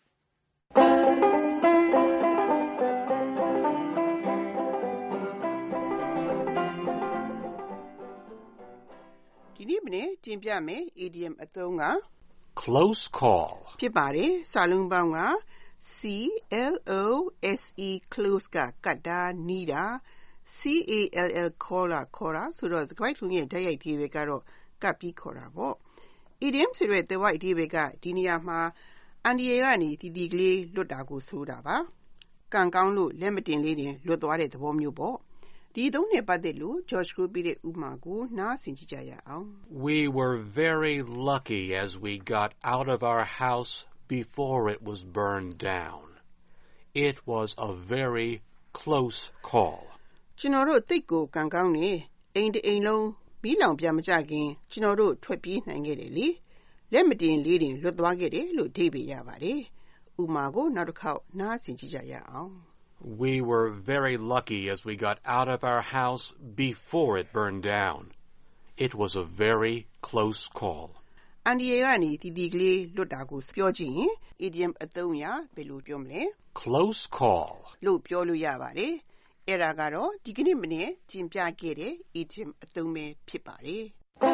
ဒီနေ့မနေ့တင်ပြမယ် idiom အသုံးက close call ဖြစ်ပါတယ်။စာလုံးပေါင်းက C L O S E close ကကတ်တာနီးတာ C A L L call လာခေါ်တာဆိုတော့စကားလုံးရဲ့ဓာတ်ရိုက်ဒီပဲကတော့ကပ်ပြီးခေါ်တာပေါ့။ idiom ဆိုတဲ့တဝိုက်ဒီပဲကဒီနေရာမှာအန်ဒီယေကနေတီတီကလေးလွတ်တာကိုဆိုတာပါ။ကံကောင်းလို့လက်မတင်လေးတင်လွတ်သွားတဲ့သဘောမျိုးပေါ့။ဒီသုံးနဲ့ပတ်သက်လို့ George ကိုပြတဲ့ဥမာကိုနားဆင်ကြည့်ကြရအောင်။ We were very lucky as we got out of our house before it was burned down. It was a very close call. ကျွန်တော်တို့သိပ်ကိုကံကောင်းနေအိမ်တအိမ်လုံးမီးလောင်ပြမကြခင်ကျွန်တော်တို့ထွက်ပြေးနိုင်ခဲ့တယ်လေလက်မတင်လေးတင်လွတ်သွားခဲ့တယ်လို့အဓိပ္ပာယ်ရပါတယ်ဥပမာကိုနောက်တစ်ခေါက်နားဆင်ကြည့်ကြရအောင် We were very lucky as we got out of our house before it burned down. It was a very close call. အန်ဒီယေကနေတီတီကလေးလွတ်တာကိုပြောကြည့်ရင် idiom အသုံးရဘယ်လိုပြောမလဲ Close call လို့ပြောလို့ရပါတယ်အဲ့ဒါကတော့ဒီကနေ့မနေ့ကျင်ပြခဲ့တဲ့ idiom အသုံးပဲဖြစ်ပါတယ်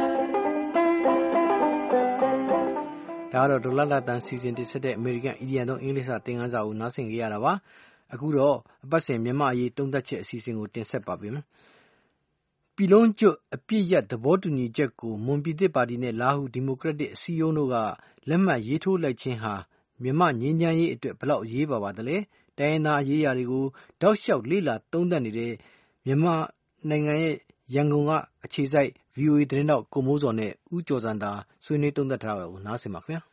ဒါကတော့ဒေါ်လာလာတန်စီစဉ်တင်ဆက်တဲ့ American Idiom တို့အင်္ဂလိပ်စာသင်ခန်းစာကိုနားဆင်ကြရတာပါအခုတော့အပတ်စဉ်မြန်မာအရေးသုံးသပ်ချက်အစီအစဉ်ကိုတင်ဆက်ပါပြီပြည်လုံးကျွတ်အပြစ်ရသဘောတူညီချက်ကိုမွန်ပြည်သစ်ပါတီနဲ့လာဟူဒီမိုကရက်တစ်အစည်းအရုံးတို့ကလက်မှတ်ရေးထိုးလိုက်ခြင်းဟာမြန်မာငြိမ်းချမ်းရေးအတွက်ဘယ်လောက်အရေးပါပါသလဲတိုင်းရင်းသားရေးရာတွေကိုတောက်လျှောက်လေ့လာသုံးသပ်နေတဲ့မြန်မာနိုင်ငံရဲ့ရန်ကုန်ကအခြေစိုက် V O A သတင်းတောက်ကိုမိုးစောနဲ့ဦးကျော်စံသာဆွေးနွေးသုံးသပ်ထားတာကိုနားဆင်ပါခင်ဗျာ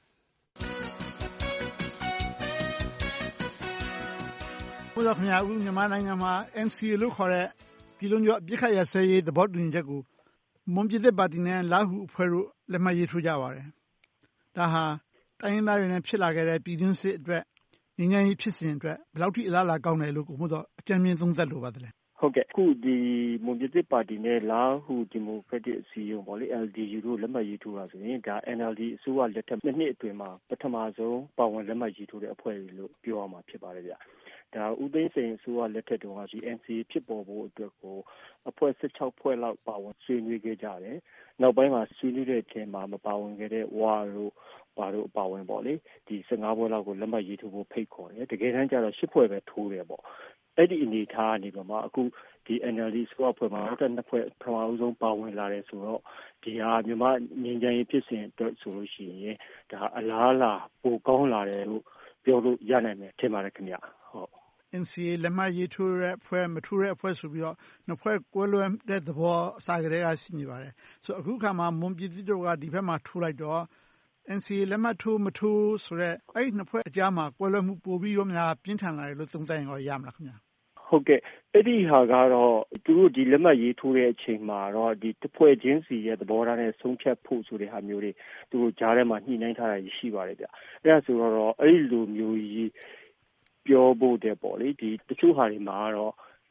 ဘုရားခင်ဗျာဦးမြန်မာနိုင်ငံမှာ N C A လို့ခေါ်တဲ့ပြည်လုံးကျွတ်အပြစ်ခတ်ရစဲရေးသဘောတူညီချက်ကိုမွန်ပြည်သစ်ပါတီနဲ့လာဟုအဖွဲ့တို့လက်မှတ်ရေးထိုးကြပါတယ်ဒါဟာတိုင်းရင်းသားတွေနဲ့ဖြစ်လာခဲ့တဲ့ပြည်တွင်းစစ်အတွက်ငြိမ်းချမ်းရေးဖြစ်စဉ်အတွက်ဘယ်လောက်ထိအလားအလာကောင်းတယ်လို့ကိုမို့တော့အကြံဉာဏ်သုံးသပ်လိုပါတယ်ဟုတ်ကဲ့အခုဒီမွန်ပြည်သစ်ပါတီနဲ့လာဟုဒီမိုကရက်တစ်အစည်းအရုံးပေါ့လေ L D U တို့လက်မှတ်ရေးထိုးတာဆိုရင်ဒါ N L D အစိုးရလက်ထက်နှစ်နှစ်အတွင်းမှာပထမဆုံးပါဝင်လက်မှတ်ရေးထိုးတဲ့အဖွဲ့လို့ပြောရမှာဖြစ်ပါတယ်ဗျဒါဦးသိန်းစိန်အစိုးရလက်ထက်တုန်းကဒီ N C A ဖြစ်ပေါ်ဖို့အတွက်ကိုအဖွဲ့၁၆ဖွဲ့လောက်ပါဝင်ဆွေးနွေးခဲ့ကြတယ်နောက်ပိုင်းမှာဆွေးနွေးတဲ့အချိန်မှာမပါဝင်ခဲ့တဲ့ဝါတို့ဘာတို့ပါဝင်ပေါ့လေဒီ၁၅ဖွဲ့လောက်ကိုလက်မှတ်ရေးထိုးဖို့ဖိတ်ခေါ်တယ်တကယ်တမ်းကျတော့၈ဖွဲ့ပဲထိုးတယ်ပေါ့အဲ့ဒီအနေထားကနေပါမှအခုဒီ N L D ဆိုအဖွဲ့မှာနောက်ထပ်နှစ်ဖွဲ့ပထမဆုံးပါဝင်လာတယ်ဆိုတော့ဒီဟာမြန်မာငြိမ်းချမ်းရေးဖြစ်စဉ်အတွက်ဆိုလို့ရှိရင်ဒါအလားလာပိုကောင်းလာတယ်လို့ပြောလို့ရနိုင်မယ်ထင်ပါတယ်ခင်ဗျဟုတ် N C A လက်မှတ်ရေးထိုးတဲ့အဖွဲ့မထိုးတဲ့အဖွဲ့ဆိုပြီးတော့နှစ်ဖွဲ့ကွဲလွဲတဲ့သဘောအစကတည်းကရှိနေပါတယ်ဆိုအခုခါမှာမွန်ပြည်သစ်တို့ကဒီဘက်မှာထိုးလိုက်တော့ N C A လက်မှတ်ထိုးမထိုးဆိုတော့အဲ့ဒီနှစ်ဖွဲ့အကြားမှာကွဲလွဲမှုပိုပြီးတော့များပြင်းထန်လာတယ်လို့သုံးသပ်ရင်ရောရမလားခင်ဗျာဟုတ်ကဲ့အဲ့ဒီဟာကတော့သူတို့ဒီလက်မှတ်ရေးထိုးတဲ့အချိန်မှာတော့ဒီတစ်ဖွဲ့ချင်းစီရဲ့သဘောထားနဲ့ဆုံးဖြတ်ဖို့ဆိုတဲ့ဟာမျိုးတွေသူတို့ကြားထဲမှာညှိနှိုင်းထားတာရှိပါတယ်ဗျအဲ့ဒါဆိုတော့အဲ့ဒီလိုမျိုးကြီးပြောဖို့တဲ့ပေါ့လေဒီတချို့ဟာတွေမှာတော့ဒီ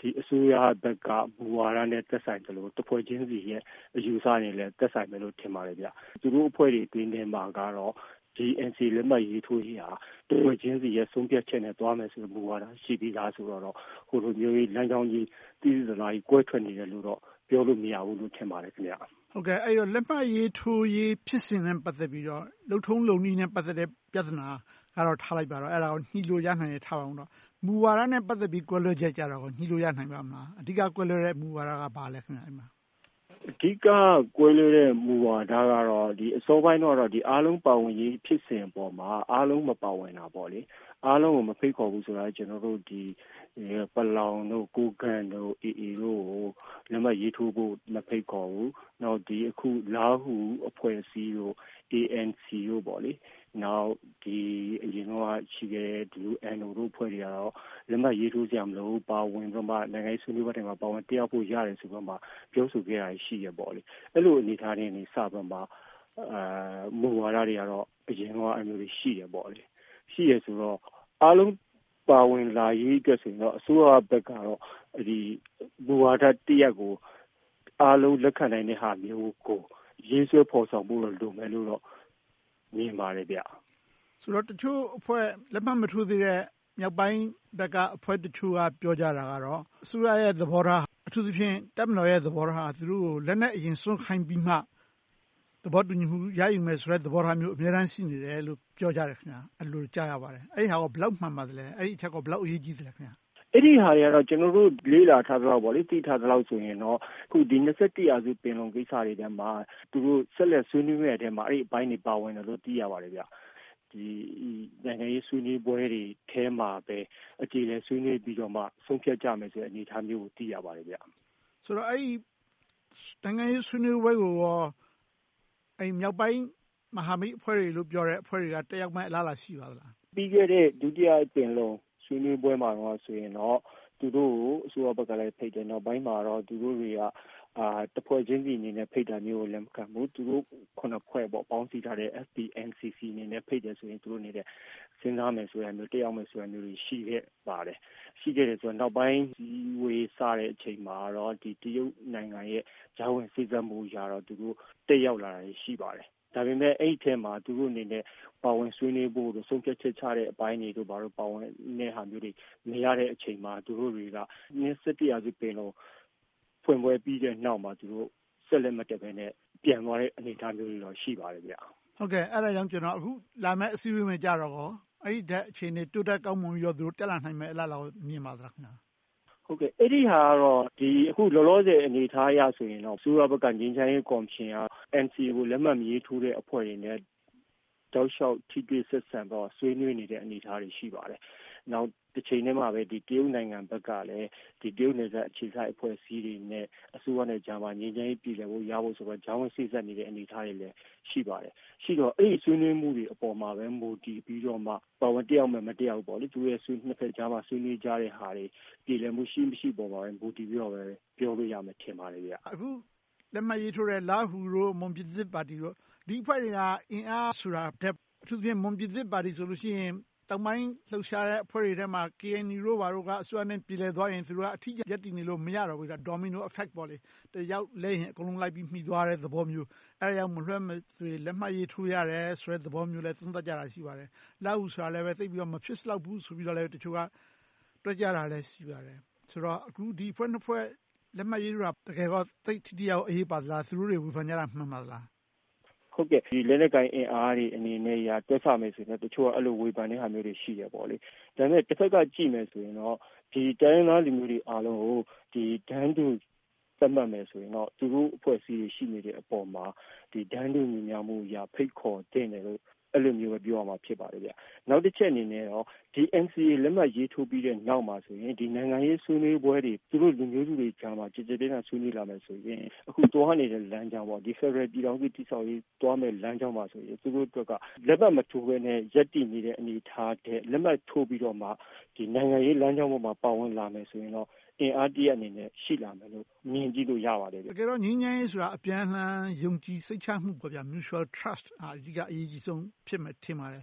ဒီအစိုးရဘက်ကမူဝါဒနဲ့သက်ဆိုင်တယ်လို့တစ်ဖွဲ့ချင်းစီရဲ့အယူဆနဲ့လည်းသက်ဆိုင်တယ်လို့ထင်ပါတယ်ဗျသူတို့အဖွဲ့တွေအတွင်းထဲမှာကတော့ ဒီ N C A လက်မှတ်ရေးထိုးရေးဟာတစ်ဖွဲ့ချင်းစီရဲ့ဆုံးဖြတ်ချက်နဲ့သွားမယ်ဆိုတဲ့မူဝါဒရှိပြီးသားဆိုတော့ဟိုလိုမျိုးလမ်းကြောင်းကြီးတည်တည်လာကြီးကွဲထွက်နေတယ်လို့တော့ပြောလို့မရဘူးလို့ထင်ပါတယ်ခင်ဗျဟုတ်ကဲ့အဲ့တော့လက်မှတ်ရေးထိုးရေးဖြစ်စဉ်နဲ့ပတ်သက်ပြီးတော့လုံထုံးလုံနည်းနဲ့ပတ်သက်တဲ့ပြဿနာကတော့ထားလိုက်ပါတော့အဲ့ဒါကိုညှိလို့ရနိုင်တယ်ထားပါအောင်တော့မူဝါဒနဲ့ပတ်သက်ပြီးကွဲလွဲချက်ကြတော့ညှိလို့ရနိုင်ပါမလားအဓိကကွဲလွဲတဲ့မူဝါဒကဘာလဲခင်ဗျအဲ့မှာအဓိကကွဲလွဲတဲ့မူဝါဒကတော့ဒီအစောပိုင်းတော့ဒီအားလုံးပါဝင်ရေးဖြစ်စဉ်ပေါ်မှာအားလုံးမပါဝင်တာပေါ့လေအားလုံးကိုမဖိတ်ခေါ်ဘူးဆိုတာကျွန်တော်တို့ဒီပလောင်တို့ကိုကန်တို့အေအေတို့ကိုလက်မှတ်ရေးထိုးဖို့မဖိတ်ခေါ်ဘူးနောက်ဒီအခုလာဟုအဖွဲ့အစည်းတို့ A N C တို့ပေါ့လေနောက်ဒီအရင်ကရှိခဲ့တဲ့ W N O တို့ဖွဲ့တွေကတော့လက်မှတ်ရေးထိုးကြမလို့ပါဝင်တော့မှနိုင်ငံရေးဆွေးနွေးပွဲတွေမှာပါဝင်တရားဖို့ရတယ်ဆိုတော့မှပြောဆိုခဲ့ရရှိရပေါ့လေအဲ့လိုအနေထားတွေနေစတော့မှအာမူဝါဒတွေကတော့အရင်ကအမျိုးတွေရှိရပေါ့လေရှိရဆိုတော့အားလုံးပါဝင်လာရေးအတွက်ဆိုတော့အစိုးရဘက်ကတော့ဒီမူဝါဒတရက်ကိုအားလုံးလက်ခံနိုင်တဲ့ဟာမျိုးကိုရေးဆွဲဖော်ဆောင်ဖို့လိုမယ်လို့တော့မြင်ပါတယ်ဗျဆိုတော့တချို့အဖွဲ့လက်မှတ်မထိုးသေးတဲ့မြောက်ပိုင်းဘက်ကအဖွဲ့တချို့ကပြောကြတာကတော့အစိုးရရဲ့သဘောထားအထူးသဖြင့်တပ်မတော်ရဲ့သဘောထားသူတို့ကိုလက်နက်အရင်စွန့်ခိုင်းပြီးမှသဘောတူညီမှုရယူမယ်ဆိုတဲ့သဘောထားမျိုးအများအားရှိနေတယ်လို့ပြောကြတယ်ခင်ဗျာအဲ့လိုကြားရပါတယ်အဲ့ဒီဟာကဘယ်လောက်မှန်ပါသလဲအဲ့ဒီအချက်ကဘယ်လောက်အရေးကြီးသလဲခင်ဗျာအဲ့ဒီဟာတွေကတော့ကျွန်တော်တို့လေးလာထားတော့ဗောလေသိထားသလောက်ဆိုရင်တော့အခုဒီ၂၁ရာစုပင်လုံကိစ္စတွေထဲမှာသူတို့ဆက်လက်ဆွေးနွေးမယ့်အထဲမှာအဲ့ဒီအပိုင်းတွေပါဝင်တယ်လို့သိရပါတယ်ဗျဒီနိုင်ငံရေးဆွေးနွေးပွဲတွေထဲမှာပဲအကြိမ်လဲဆွေးနွေးပြီးတော့မှဆုံးဖြတ်ကြမယ်ဆိုတဲ့အနေအထားမျိုးကိုသိရပါတယ်ဗျဆိုတော့အဲ့ဒီနိုင်ငံရေးဆွေးနွေးပွဲကိုရောအဲ့မြောက်ပိုင်းမဟာမိတ်အဖွဲ့တွေလို့ပြောတဲ့အဖွဲ့တွေကတက်ရောက်မဲ့အလားအလာရှိပါသလားပြီးခဲ့တဲ့ဒုတိယပင်လုံဆွေးနွေးပွဲမှာတော့ဆိုရင်တော့သူတို့ကိုအစိုးရဘက်ကလည်းဖိတ်တယ်နောက်ပိုင်းမှာတော့သူတို့တွေကအာတဖွဲ့ချင်းစီအနေနဲ့ဖိတ်တာမျိုးကိုလည်းမခံဘူးသူတို့ခုနှစ်ဖွဲ့ပေါ့ပေါင်းစည်းထားတဲ့ F P N C C အနေနဲ့ဖိတ်တယ်ဆိုရင်သူတို့နေတဲ့စဉ်းစားမယ်ဆိုရမျိုးတက်ရောက်မယ်ဆိုရမျိုးတွေရှိခဲ့ပါတယ်ရှိခဲ့တယ်ဆိုတော့နောက်ပိုင်းဒီဝေးစားတဲ့အချိန်မှာတော့ဒီတရုတ်နိုင်ငံရဲ့ဂျာဝင်စိစက်မှုရာတော့သူတို့တက်ရောက်လာတာရှိပါတယ်ဒါပေမဲ့အဲ့ဒီထဲမှာသူတို့အနေနဲ့ပါဝင်ဆွေးနွေးဖို့တို့ဆုံးဖြတ်ချက်ချတဲ့အပိုင်းတွေတို့ဘာလို့ပါဝင်နေဟာမျိုးတွေမရတဲ့အချိန်မှာသူတို့တွေက၂၁ရာစုပင်လုံဖွင့်ပွဲပြီးတဲ့နောက်မှာသူတို့ဆက်လက်မတက်ဘဲနဲ့ပြန်သွားတဲ့အနေအထားမျိုးတွေတော့ရှိပါတယ်ဗျဟုတ်ကဲ့အဲ့ဒါကြောင့်ကျွန်တော်အခုလာမယ့်အစည်းအဝေးမှာကြတော့ကောအဲ့ဒီတဲ့အခြေအနေတိုးတက်ကောင်းမွန်ပြီးတော့သူတို့တက်လာနိုင်မယ်အလားအလာကိုမြင်ပါသလားခင်ဗျာဟုတ်ကဲ့အဲ့ဒီဟာကတော့ဒီအခုလောလောဆယ်အနေထားအရဆိုရင်တော့စိုးရဘက်ကငင်းချိုင်းရေးကော်မရှင်က N C A ကိုလက်မှတ်မရေးထိုးတဲ့အဖွဲ့တွေနဲ့တောက်လျှောက်ထိတွေ့ဆက်ဆံတော့ဆွေးနွေးနေတဲ့အနေအထားတွေရှိပါတယ်။နောက်တစ်ချိန်တည်းမှာပဲဒီတရုတ်နိုင်ငံဘက်ကလည်းဒီတရုတ်နယ်စပ်အခြေစိုက်အဖွဲ့အစည်းတွေနဲ့အစိုးရနဲ့ဂျာမန်ငင်းချိုင်းပြည်လည်ဖို့ရဖို့ဆိုတော့ဂျာဝင်စိစက်နေတဲ့အနေအထားတွေလည်းရှိပါတယ်။ရှိတော့အဲ့ဒီဆွေးနွေးမှုတွေအပေါ်မှာပဲမူတည်ပြီးတော့မှပါဝင်တက်ရောက်မယ်မတက်ရောက်ပေါ့လေသူရဲ့ဆွေးနှစ်ဖက်ဂျာမန်ဆွေးနွေးကြတဲ့ဟာတွေပြည်လည်မှုရှိမရှိပေါ်မှာပဲမူတည်ပြီးတော့ပဲပြောလို့ရမယ်ထင်ပါတယ်ဗျအခုလက်မှတ်ရေးထိုးတဲ့လာဟူတို့မွန်ပြည်သစ်ပါတီတို့ဒီအဖွဲ့တွေကအင်အားဆိုတာအထူးသဖြင့်မွန်ပြည်သစ်ပါတီဆိုလို့ရှိရင်တောင်ပိုင်းလှုပ်ရှားတဲ့အဖွဲ့တွေထဲမှာ K N U တို့ဘာတို့ကအစိုးရနဲ့ပြည်လည်သွားရင်သူတို့ကအထီးကျရပ်တည်နေလို့မရတော့ဘူးဒါ domino effect ပေါ့လေတယောက်လဲရင်အကုန်လုံးလိုက်ပြီးမှီသွားတဲ့သဘောမျိုးအဲဒါကြောင့်မလွှဲမသွေလက်မှတ်ရေးထိုးရတယ်ဆိုတဲ့သဘောမျိုးလဲသုံးသပ်ကြတာရှိပါတယ်လာဟုဆိုတာလည်းပဲသိပြီးတော့မဖြစ်လောက်ဘူးဆိုပြီးတော့လည်းတချို့ကတွက်ကြတာလည်းရှိပါတယ်ဆိုတော့အခုဒီဖွဲ့နှစ်ဖွဲ့လက်မှတ်ရေးထိုးတာတကယ်တော့သိထိတိရောက်အရေးပါသလားသူတို့တွေဝေဖန်ကြတာမှန်ပါသလားဟုတ်ကဲ့ဒီလက်နက်ကိုင်အင်အားတွေအနေနဲ့ရတွက်ဆမယ်ဆိုရင်တချို့ကအဲ့လိုဝေဖန်တဲ့ဟာမျိုးတွေရှိရပေါ့လေဒါပေမဲ့တစ်ဖက်ကကြည့်မယ်ဆိုရင်တော့ဒီတိုင်းသားလူမျိုးတွေအားလုံးကိုဒီဒန်းတူသတ်မှတ်မယ်ဆိုရင်တော့သူတို့အဖွဲ့အစည်းတွေရှိနေတဲ့အပေါ်မှာဒီဒန်းတူညီမျှမှုရဖိတ်ခေါ်တဲ့တယ်လို့အဲ့လိုမျိုးပဲပြောရမှာဖြစ်ပါတယ်ဗျနောက်တစ်ချက်အနေနဲ့တော့ဒီ N C A လက်မှတ်ရေးထိုးပြီးတဲ့နောက်မှာဆိုရင်ဒီနိုင်ငံရေးဆွေးနွေးပွဲတွေသူတို့လူမျိုးစုတွေကြားမှာကြည်ကြည်တင်းတင်းဆွေးနွေးလာမယ်ဆိုရင်အခုသွားနေတဲ့လမ်းကြောင်းပေါ့ဒီ Federal ပြည်ထောင်စုတည်ဆောက်ရေးသွားမယ့်လမ်းကြောင်းမှာဆိုရင်သူတို့အတွက်ကလက်မှတ်မထိုးဘဲနဲ့ရပ်တည်နေတဲ့အနေအထားတဲ့လက်မှတ်ထိုးပြီးတော့မှဒီနိုင်ငံရေးလမ်းကြောင်းပေါ်မှာပါဝင်လာမယ်ဆိုရင်တော့အင်အားတရအနေနဲ့ရှိလာမယ်လို့မြင်ကြည့်လို့ရပါတယ်တကယ်တော့ငြိမ်းချမ်းရေးဆိုတာအပြန်အလှန်ယုံကြည်စိတ်ချမှုပေါ့ဗျာ mutual trust အဓိကအရေးကြီးဆုံးဖြစ်မယ်ထင်ပါတယ်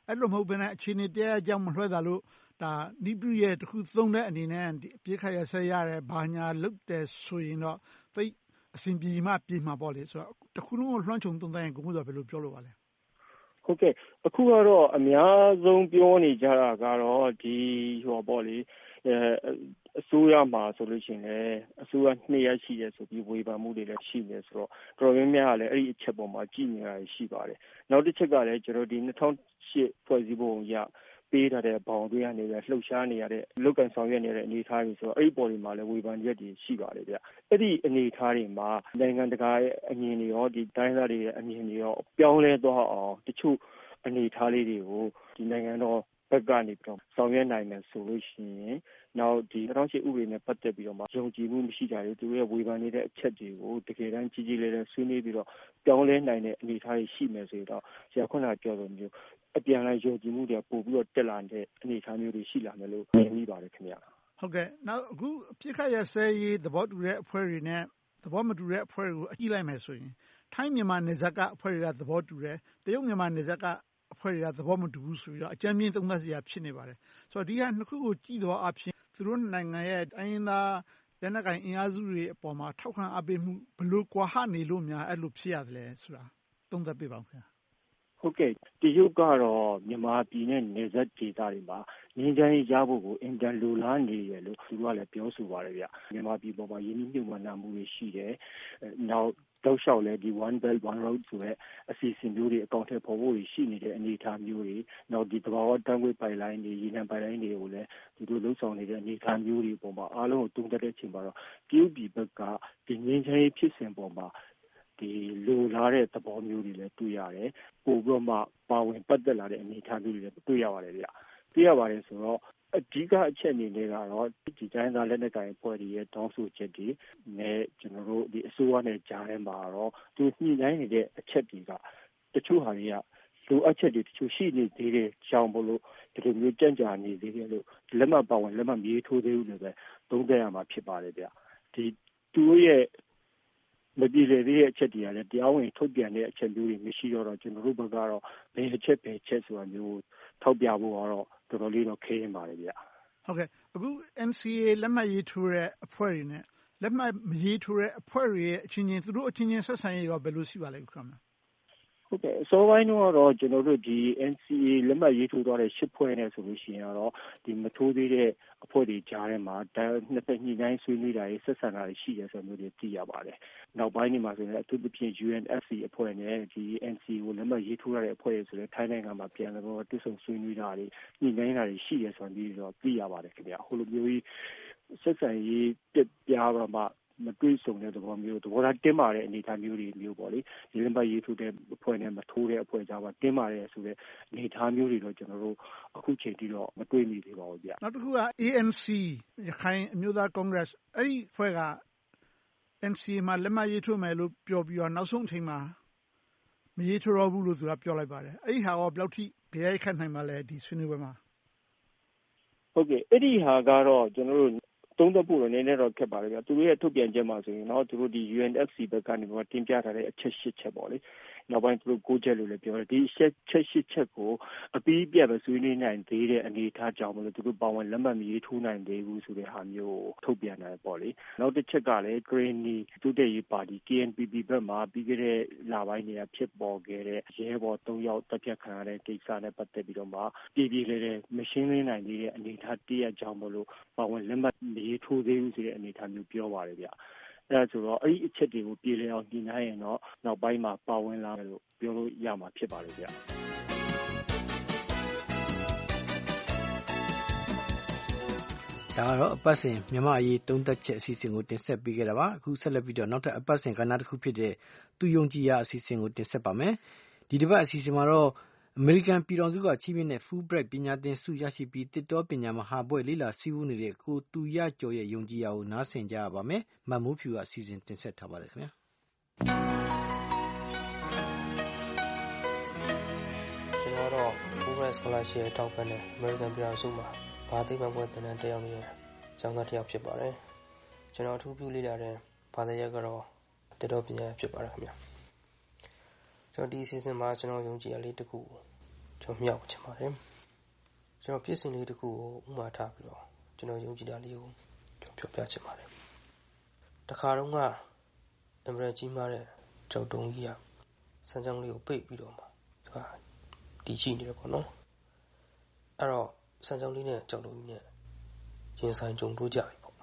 အဲ့လိုမဟုတ်ဘဲနဲ့အခြေအနေတရားအကြောင်းမလွှဲတာလို့ဒါနိပရိရဲ့တစ်ခုသုံးတဲ့အနေနဲ့ဒီအပြစ်ခတ်ရဆက်ရတယ်ဘာညာလုပ်တယ်ဆိုရင်တော့သိအစဉ်ပြေမှပြေမှာပေါ့လေဆိုတော့တစ်ခုလုံးကိုလွှမ်းခြုံသုံးသပ်ရင်ကိုမှုဆိုဘယ်လိုပြောလို့ပါလဲဟုတ်ကဲ့အခုကတော့အများဆုံးပြောနေကြတာကတော့ဒီဟောပေါ့လေအဲအစိုးရမှာဆိုလို့ရှိရင်လည်းအစိုးရနှစ်ရက်ရှိရဆိုပြီးဝေဖန်မှုတွေလည်းရှိနေဆိုတော့တော်တော်များများကလည်းအဲ့ဒီအချက်ပေါ်မှာကြည်နေတာရှိပါတယ်နောက်တစ်ချက်ကလည်းကျွန်တော်ဒီနှစ်ထောင်ရှစ်ဖွဲ့စည်းပုံရပေးထားတဲ့ဘောင်တွေကနေလည်းလှုပ်ရှားနေရတဲ့လုတ်ကန်ဆောင်ရွက်နေတဲ့အနေအထားတွေဆိုတော့အဲ့ဒီပေါ်တွေမှာလည်းဝေဖန်ရက်တွေရှိပါတယ်ဗျအဲ့ဒီအနေအထားတွေမှာနိုင်ငံတကာရဲ့အမြင်တွေရောဒီတိုင်းသားတွေရဲ့အမြင်တွေရောပြောင်းလဲသွားအောင်တချို့အနေအထားလေးတွေကိုဒီနိုင်ငံတော်ဘက်ကနေပြီးတော့ဆောင်ရွက်နိုင်မယ်ဆိုလို့ရှိရင်နောက်ဒီနှစ်ထောင်ရှစ်ဥပဒေနဲ့ပတ်သက်ပြီးတော့မှယုံကြည်မှုမရှိကြဘူးသူတို့ရဲ့ဝေဖန်နေတဲ့အချက်တွေကိုတကယ်တမ်းကြီးကြီးလေးလေးဆွေးနွေးပြီးတော့ပြောင်းလဲနိုင်တဲ့အနေအထားတွေရှိမယ်ဆိုတော့ဆရာခုနပြောလိုမျိုးအပြန်အလှန်ယုံကြည်မှုတွေပို့ပြီးတော့တက်လာတဲ့အနေအထားမျိုးတွေရှိလာမယ်လို့မြင်မိပါတယ်ခင်ဗျာဟုတ်ကဲ့နောက်အခုအပြစ်ခတ်ရဆဲရေးသဘောတူတဲ့အဖွဲ့တွေနဲ့သဘောမတူတဲ့အဖွဲ့တွေကိုအကြည့်လိုက်မယ်ဆိုရင်ထိုင်းမြန်မာနယ်စပ်ကအဖွဲ့တွေကသဘောတူတယ်တရုတ်မြန်မာနယ်စပ်ကအဖွဲ့တွေကသဘောမတူဘူးဆိုပြီးတော့အကြမ်းမြင့်သုံးသပ်စရာဖြစ်နေပါတယ်ဆိုတော့ဒီဟာနှစ်ခုကိုကြည့်တော့အဖြစ်သူတို့နိုင်ငံရဲ့တိုင်းရင်းသားလက်နက်ကိုင်အင်အားစုတွေအပေါ်မှာထောက်ခံအားပေးမှုဘလို့ကွာဟနေလို့များအဲ့လိုဖြစ်ရတယ်လဲဆိုတာသုံးသပ်ပြပါဦးခင်ဗျာဟုတ်ကဲ့တရုတ်ကတော့မြန်မာပြည်နဲ့နယ်စပ်ဒေသတွေမှာငြိမ်းချမ်းရေးရဖို့ကိုအင်တန်လိုလားနေရလို့သူကလည်းပြောဆိုပါတယ်ဗျမြန်မာပြည်ပေါ်မှာယင်းနှိမ့်ညွှန်မှုတွေရှိတယ်နောက်တောက်လျှောက်လဲဒီ one belt one road ဆိုတဲ့အစီအစဉ်မျိုးတွေအကောင့်ထဲပေါ်ဖို့ရှိနေတဲ့အနေအထားမျိုးတွေနောက်ဒီသဘာဝတန်းခွေပိုင်လိုင်းတွေရေနံပိုင်လိုင်းတွေကိုလည်းသူတို့လှုပ်ဆောင်နေတဲ့အနေအထားမျိုးတွေပေါ်မှာအားလုံးကိုတုံ့တက်တဲ့အချိန်မှာတော့တရုတ်ပြည်ဘက်ကဒီငြိမ်းချမ်းရေးဖြစ်စဉ်ပေါ်မှာဒီလိုလားတဲ့သဘောမျိုးတွေလည်းတွေ့ရတယ်ပို့ပြီးတော့မှပါဝင်ပတ်သက်လာတဲ့အနေအထားမျိုးတွေလည်းတွေ့ရပါတယ်ဗျတွေ့ရပါတယ်ဆိုတော့အဓိကအချက်အနေနဲ့ကတော့ဒီတိုင်းသားလက်နက်ကိုင်အဖွဲ့တွေရဲ့တောင်းဆိုချက်တွေနဲ့ကျွန်တော်တို့ဒီအစိုးရနဲ့ကြားထဲမှာတော့သူညှိနှိုင်းနေတဲ့အချက်တွေကတချို့ဟာတွေကလိုအပ်ချက်တွေတချို့ရှိနေသေးတယ်ကြောင်းမလို့ဒီလိုမျိုးကြံ့ကြာနေသေးတယ်လို့လက်မှတ်ပါဝင်လက်မှတ်မြေထိုးသေးဘူးလို့ပဲသုံးသပ်ရမှာဖြစ်ပါတယ်ဗျဒီသူတို့ရဲ့မပြည်လေသေးတဲ့အချက်တွေကလည်းတရားဝင်ထုတ်ပြန်တဲ့အချက်မျိုးတွေမရှိတော့ကျွန်တော်တို့ဘက်ကတော့ဘယ်အချက်ပဲချက်ဆိုတာမျိုးထောက်ပြဖို့ကတော့တော်တော်လေးတော့ခဲရင်ပါတယ်ဗျဟုတ်ကဲ့အခု N C A လက်မှတ်ရေးထိုးတဲ့အဖွဲ့တွေနဲ့လက်မှတ်မရေးထိုးတဲ့အဖွဲ့တွေရဲ့အချင်းချင်းသူတို့အချင်းချင်းဆက်ဆံရေးရောဘယ်လိုရှိပါလဲခင်ဗျာဟုတ်ကဲ့အစောပိုင်းတော့ကျွန်တော်တို့ဒီ N C A လက်မှတ်ရေးထိုးသွားတဲ့ရှစ်ဖွဲ့နဲ့ဆိုလို့ရှိရင်တော့ဒီမထိုးသေးတဲ့အဖွဲ့တွေကြားထဲမှာဒါနှစ်သက်ညှိနှိုင်းဆွေးနွေးတာတွေဆက်ဆံတာတွေရှိတယ်ဆိုမျိုးတွေသိရပါတယ်။နောက်ပိုင်းတွေမှာဆိုရင်အထူးသဖြင့် U N F C အဖွဲ့နဲ့ဒီ N C A ကိုလက်မှတ်ရေးထိုးရတဲ့အဖွဲ့တွေဆိုရင်ထိုင်းနိုင်ငံမှာပြန်တော့တွဆုံဆွေးနွေးတာတွေညှိနှိုင်းတာတွေရှိတယ်ဆိုပြီးတော့သိရပါတယ်ခင်ဗျာ။ဟိုလိုမျိုးကြီးဆက်ဆံရေးပြပြတော့မှမတွေ့ဆုံတဲ့သဘောမျိုးသဘောထားတင်းမာတဲ့အနေအထားမျိုးတွေမျိုးပေါ့လေဒီလက်မှတ်ရေးထိုးတဲ့အဖွဲ့နဲ့မထိုးတဲ့အဖွဲ့ကြားမှာတင်းမာတဲ့ဆိုတဲ့အနေအထားမျိုးတွေတော့ကျွန်တော်တို့အခုချိန်ထိတော့မတွေ့မိသေးပါဘူးဗျနောက်တစ်ခုက A N C ရခိုင်အမျိုးသားကွန်ဂရက်အဲ့ဒီအဖွဲ့က N C A မှာလက်မှတ်ရေးထိုးမယ်လို့ပြောပြီးတော့နောက်ဆုံးအချိန်မှာမရေးထိုးတော့ဘူးလို့သူကပြောလိုက်ပါတယ်အဲ့ဒီဟာရောဘယ်လောက်ထိကြရိုက်ခတ်နိုင်ပါလဲဒီဆွေးနွေးပွဲမှာဟုတ်ကဲ့အဲ့ဒီဟာကတော့ကျွန်တော်တို့သုံးသပ်ဖို့လည်းနည်းနည်းတော့ခက်ပါလေဗျာသူတို့ရဲ့ထုတ်ပြန်ချက်မှာဆိုရင်တော့သူတို့ဒီ U N F C ဘက်ကနေပြီးတော့တင်ပြထားတဲ့အချက်ရှစ်ချက်ပေါ့လေနောက်ပိုင်းသူတို့ကိုချက်လို့လည်းပြောတယ်ဒီချက်ချက်ရှစ်ချက်ကိုအပြီးပြတ်ပဲဆွေးနွေးနိုင်သေးတဲ့အနေအထားကြောင့်မလို့သူတို့ပါဝင်လက်မှတ်မရေးထိုးနိုင်သေးဘူးဆိုတဲ့ဟာမျိုးထုတ်ပြန်တယ်ပေါ့လေနောက်တစ်ချက်ကလည်း Greeny တူတဲ့ရေးပါတီ K N P P ဘက်မှာပြီးခဲ့တဲ့လပိုင်းတွေကဖြစ်ပေါ်ခဲ့တဲ့ရဲဘော်သုံးယောက်တပ်ဖြတ်ခံရတဲ့ကိစ္စနဲ့ပတ်သက်ပြီးတော့မှပြည်ပြည်လေးတဲ့မရှင်းလင်းနိုင်သေးတဲ့အနေအထားတရကြောင့်မလို့ပါဝင်လက်မှတ်ရေးထိုးသေးဘူးဆိုတဲ့အနေအထားမျိုးပြောပါတယ်ဗျအဲဒါဆိုတော့အဲ့ဒီအချက်တွေကိုပြည်လည်အောင်ညှိနှိုင်းရင်တော့နောက်ပိုင်းမှာပါဝင်လာတယ်လို့ပြောလို့ရမှာဖြစ်ပါတယ်ဗျဒါကတော့အပတ်စဉ်မြန်မာအရေးသုံးသက်ချက်အစီအစဉ်ကိုတင်ဆက်ပေးခဲ့တာပါအခုဆက်လက်ပြီးတော့နောက်ထပ်အပတ်စဉ်ကဏ္ဍတစ်ခုဖြစ်တဲ့သူယုံကြည်ရာအစီအစဉ်ကိုတင်ဆက်ပါမယ်ဒီတစ်ပတ်အစီအစဉ်မှာတော့အမေရိကန်ပြည်ထောင်စုကချီးမြှင့်တဲ့ Fulbright ပညာသင်ဆုရရှိပြီးတစ်တောပညာမဟာဘွဲ့လေ့လာစည်းဝေးနေတဲ့ကိုသူရကျော်ရဲ့ယုံကြည်ရာကိုနားဆင်ကြရပါမယ်။မမိုးဖြူကအစီအစဉ်တင်ဆက်ထားပါတယ်ခင်ဗျာ။ကျွန်တော်တော့ Fulbright Scholarship ထောက်ပံ့တဲ့အမေရိကန်ပြည်ထောင်စုမှာဘာသိပ္ပံဘွဲ့သင်တန်းတက်ရောက်နေတဲ့ကျောင်းသားတစ်ယောက်ဖြစ်ပါတယ်။ကျွန်တော်အထူးပြုလေ့လာတဲ့ဘာသာရပ်ကတော့တစ်တောပညာဖြစ်ပါတယ်ခင်ဗျာ။ကျွန်တော်ဒီ season မှာကျွန်တော်ယုံကြည်ရလေးတစ်ခုတကျွန်တော်မြောက်ချင်ပါတယ်ကျွန်တော်ပြည့်စင်လေးတစ်ခုကိုဥမာထားပြီးတော့ကျွန်တော်ယုံကြည်တာလေးကိုကျွန်တော်ပြောပြချင်ပါတယ်တခါတော့ကအမရကြီးမားတဲ့ကြောက်တုံးကြီးကစံကြောင်းလေးကိုပိတ်ပြီးတော့မှသူကတီးချိနေတယ်ပေါ့နော်အဲ့တော့စံကြောင်းလေးနဲ့ကြောက်တုံးကြီးနဲ့ရင်ဆိုင်ကြုံတွေ့ကြပြီပေါ့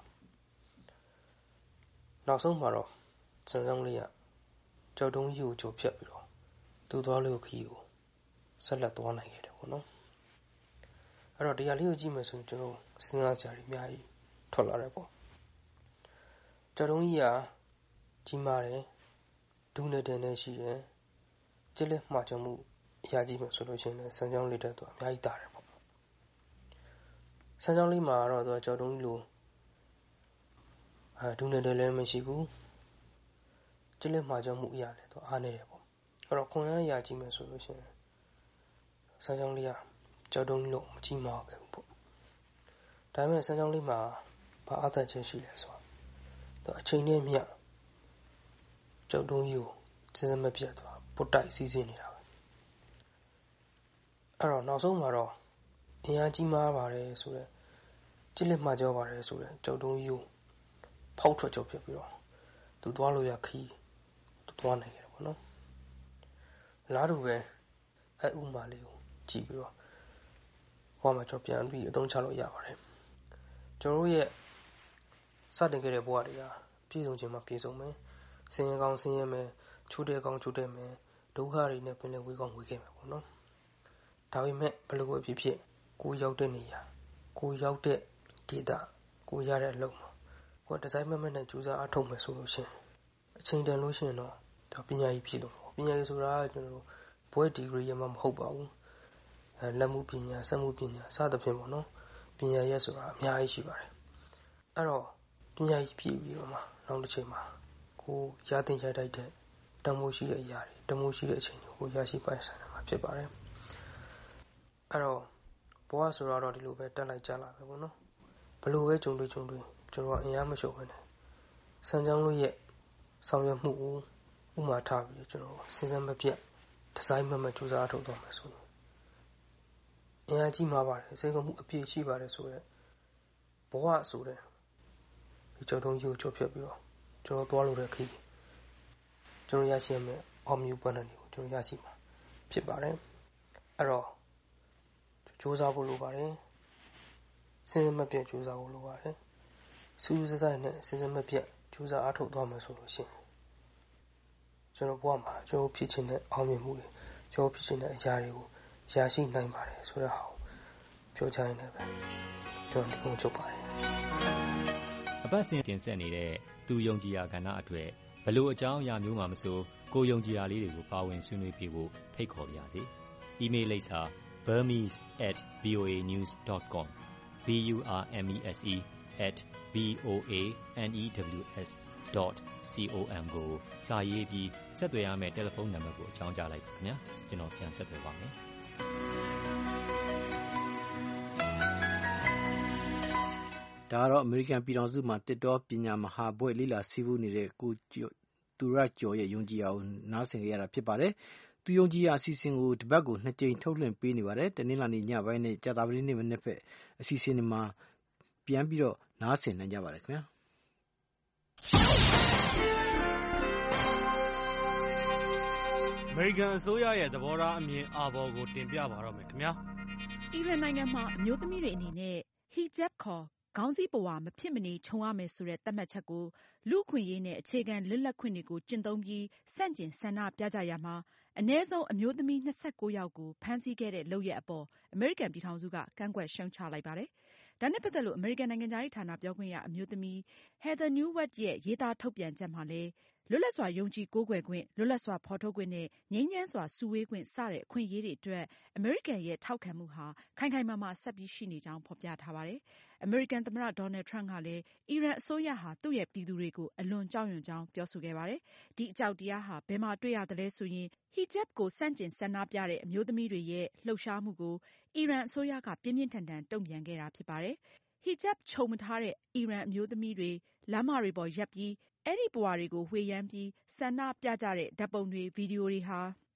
နောက်ဆုံးမှာတော့စံကြောင်းလေးကကြောက်တုံးကြီးကိုကြိုဖြတ်ပြီးတော့သူ့သွားလို့ခီးကိုဆက်လက်သွားနိုင်ခဲ့တယ်ပေါ့နော်အဲ့တော့တရားလေးကိုကြည့်မယ်ဆိုရင်ကျွန်တော်စဉ်းစားကြရအများကြီးထွက်လာတယ်ပေါ့ကြောက်တုံးကြီးကကြီးမားတယ်ဒူးနဲ့တင်နေရှိတယ်ကျလက်မှားချမှုအရာကြီးမယ်ဆိုလို့ရှိရင်လည်းစံကြောင်းလေးတက်တော့အများကြီးတာတယ်ပေါ့စံကြောင်းလေးမှာတော့သူကကြောက်တုံးကြီးလိုအဲဒူးနဲ့တင်လည်းမရှိဘူးကျလက်မှားချမှုအရာလည်းသူအားနေတယ်ပေါ့အဲ့တော့ခွန်အားအရာကြီးမယ်ဆိုလို့ရှိရင်စံကြောင်းလေးကကြောက်တုံးကြီးလို့မကြီးမားခဲ့ဘူးပေါ့ဒါပေမဲ့စံကြောင်းလေးမှာဘာအသက်ချင်းရှိလဲဆိုတော့သူအချိန်နဲ့မျှကြောက်တုံးကြီးကိုစဉ်းစားမပြတ်သွားပုတ်တိုက်စီးစင်းနေတာပဲအဲ့တော့နောက်ဆုံးမှာတော့အင်အားကြီးမားပါတယ်ဆိုတော့ကြစ်လက်မှာကြောပါတယ်ဆိုတော့ကြောက်တုံးကြီးကိုဖောက်ထွက်ကြောက်ဖြစ်ပြီးတော့သူသွားလို့ရခီးသူသွားနိုင်တယ်ပေါ့နော်လားတူပဲအဲ့ဥမာလေးကိုကြည့်ပြီးတော့ဟောမှာကျွန်တော်ပြန်ပြီးအသုံးချလို့ရပါတယ်ကျွန်တော်ရဲ့စတင်ခဲ့တဲ့ဘဝတွေကပြည့်စုံခြင်းမှာပြည့်စုံမယ်ဆင်းရဲကောင်းဆင်းရဲမယ်ချိုးတဲ့ကောင်းချိုးတဲ့မယ်ဒုက္ခတွေနဲ့ပင်လယ်ဝေးကောင်းဝေးခဲ့မယ်ပေါ့နော်ဒါပေမဲ့ဘယ်လိုအဖြစ်ဖြစ်ကိုရောက်တဲ့နေရာကိုရောက်တဲ့ဒေသကိုရတဲ့အလုပ်မှာကိုဒီဇိုင်းမမနဲ့ကြိုးစားအထောက်မယ်ဆိုလို့ရှိရင်အချိန်တန်လို့ရှိရင်တော့ဒါပညာရေးဖြစ်လို့ပညာရေးဆိုတာကကျွန်တော်ဘွဲဒီဂရီရမှမဟုတ်ပါဘူးအဲလက်မှုပညာစက်မှုပညာစသဖြင့်ပေါ့နော်ပညာရေးဆိုတာအများကြီးရှိပါတယ်အဲ့တော့ပညာရေးပြည့်ပြီးတော့မှနောက်တစ်ချိန်မှာကိုရတင်ရတိုက်တဲ့တမိုးရှိတဲ့အရာတွေတမိုးရှိတဲ့အချိန်ကိုရရှိပိုင်ဆိုင်မှာဖြစ်ပါတယ်အဲ့တော့ဘဝဆိုတော့ဒီလိုပဲတက်လိုက်ကြလာပဲပေါ့နော်ဘလို့ပဲကြုံတွေ့ကြုံတွေ့ကျွန်တော်အင်အားမလျှော့ဘဲနဲ့စံကြောင်းလို့ရဲ့ဆောင်ရွက်မှုကိုဥမာထားပြီးကျွန်တော်စဉ်းစားမပြတ်ဒီဇိုင်းမမကြိုးစားထုတ်တော့မယ်ဆိုရင်အင်အားကြီးမှာပါတယ်စိတ်ကမှုအပြည့်ရှိပါတယ်ဆိုတော့ဘဝဆိုတဲ့ဒီကြောက်တုံးကြီးကိုချုပ်ဖြတ်ပြီးတော့ကျွန်တော်သွားလို့တဲ့ခီးကျွန်တော်ရရှိမယ်အောင်မြင်ပန်းတယ်ကိုကျွန်တော်ရရှိမှာဖြစ်ပါတယ်အဲ့တော့ကြိုးစားဖို့လိုပါတယ်စဉ်းစားမပြတ်ကြိုးစားဖို့လိုပါတယ်စူးစူးဆိုင်နဲ့စဉ်းစားမပြတ်ကြိုးစားအားထုတ်သွားမယ်ဆိုလို့ရှိရင်ကျွန်တော်ဘဝမှာကျွန်တော်ဖြစ်ချင်တဲ့အောင်မြင်မှုတွေကျွန်တော်ဖြစ်ချင်တဲ့အရာတွေကိုရရှိနိုင်ပါတယ်ဆိုတဲ့ဟာကိုပြောချင်တယ်ပဲကျွန်တော်ဒီကုန်းချုပ်ပါတယ်အပတ်စဉ်တင်ဆက်နေတဲ့သူယုံကြည်ရာကဏ္ဍအတွက်ဘလို့အကြောင်းအရာမျိုးမှမဆိုကိုယုံကြည်ရာလေးတွေကိုပါဝင်ဆွေးနွေးပြဖို့ဖိတ်ခေါ်ပါရစေ။ email လိပ်စာ burmese at voa news dot com b u r m e s e at v o a n e w s dot com ကိုစာရေးပြီးဆက်သွယ်ရမယ့်တယ်လီဖုန်းနံပါတ်ကိုအကြောင်းကြားလိုက်ပါခင်ဗျာကျွန်တော်ပြန်ဆက်သွယ်ပါမယ်ဒါကတော့အမေရိကန်ပြည်ထောင်စုမှာတစ်တော်ပညာမဟာဘွဲ့လေ့လာစီးပူးနေတဲ့ကိုသူရကျော်ရဲ့ယုံကြည်ရာကိုနားဆင်ကြရတာဖြစ်ပါတယ်။သူယုံကြည်ရာအစီအစဉ်ကိုတပတ်ကိုနှစ်ကြိမ်ထုတ်လွှင့်ပေးနေပါတယ်။တနင်္လာနေ့ညပိုင်းနဲ့ကြာသပတေးနေ့မနေ့ဖက်အစီအစဉ်တွေမှာပြန်ပြီးတော့နားဆင်နိုင်ကြပါတယ်ခင်ဗျာ။အမေရိကန်အစိုးရရဲ့သဘောထားအမြင်အာဘော်ကိုတင်ပြပါတော့မယ်ခင်ဗျာ။အီရန်နိုင်ငံမှာအမျိုးသမီးတွေအနေနဲ့ hijab ခေါ်ခေါင်းစည်းပဝါမဖြစ်မနေခြုံရမယ်ဆိုတဲ့သတ်မှတ်ချက်ကိုလူ့အခွင့်အရေးနဲ့အခြေခံလွတ်လပ်ခွင့်တွေကိုကျင့်သုံးပြီးဆန့်ကျင်ဆန္ဒပြကြရာမှာအနည်းဆုံးအမျိုးသမီး၂၉ယောက်ကိုဖမ်းဆီးခဲ့တဲ့လုပ်ရပ်အပေါ်အမေရိကန်ပြည်ထောင်စုကကန့်ကွက်ရှုတ်ချလိုက်ပါတယ်။ဒါနဲ့ပတ်သက်လို့အမေရိကန်နိုင်ငံခြားရေးဌာနပြောခွင့်ရအမျိုးသမီး Heather Nauert ရဲ့ရေးသားထုတ်ပြန်ချက်မှာလည်းလွတ်လပ်စွာယုံကြည်ကိုးကွယ်ခွင့်လွတ်လပ်စွာဖော်ထုတ်ခွင့်နဲ့ငြိမ်းချမ်းစွာစုဝေးခွင့်စတဲ့အခွင့်အရေးတွေအတွက်အမေရိကန်ရဲ့ထောက်ခံမှုဟာခိုင်ခိုင်မာမာဆက်ပြီးရှိနေကြောင်းဖော်ပြထားပါတယ်။အမေရိကန်သမ္မတဒေါ်နယ်ထရန့်ကလည်းအီရန်အစိုးရဟာသူ့ရဲ့ပြည်သူတွေကိုအလွန်ကြောက်ရွံ့ကြောင်းပြောဆိုခဲ့ပါတယ်။ဒီအကြောက်တရားဟာဘယ်မှာတွေ့ရသလဲဆိုရင် hijab ကိုဆန့်ကျင်ဆန္ဒပြတဲ့အမျိုးသမီးတွေရဲ့လှုပ်ရှားမှုကိုအီရန်အစိုးရကပြင်းပြင်းထန်ထန်တုံ့ပြန်ခဲ့တာဖြစ်ပါတယ်။ hijab ခြုံမထားတဲ့အီရန်အမျိုးသမီးတွေလမ်းမတွေပေါ်ရပ်ပြီးအဲဒီပဝါတွေကိုဝှေ့ယမ်းပြီးဆန္ဒပြကြတဲ့ဓာတ်ပုံတွေဗီဒီယိုတွေဟာ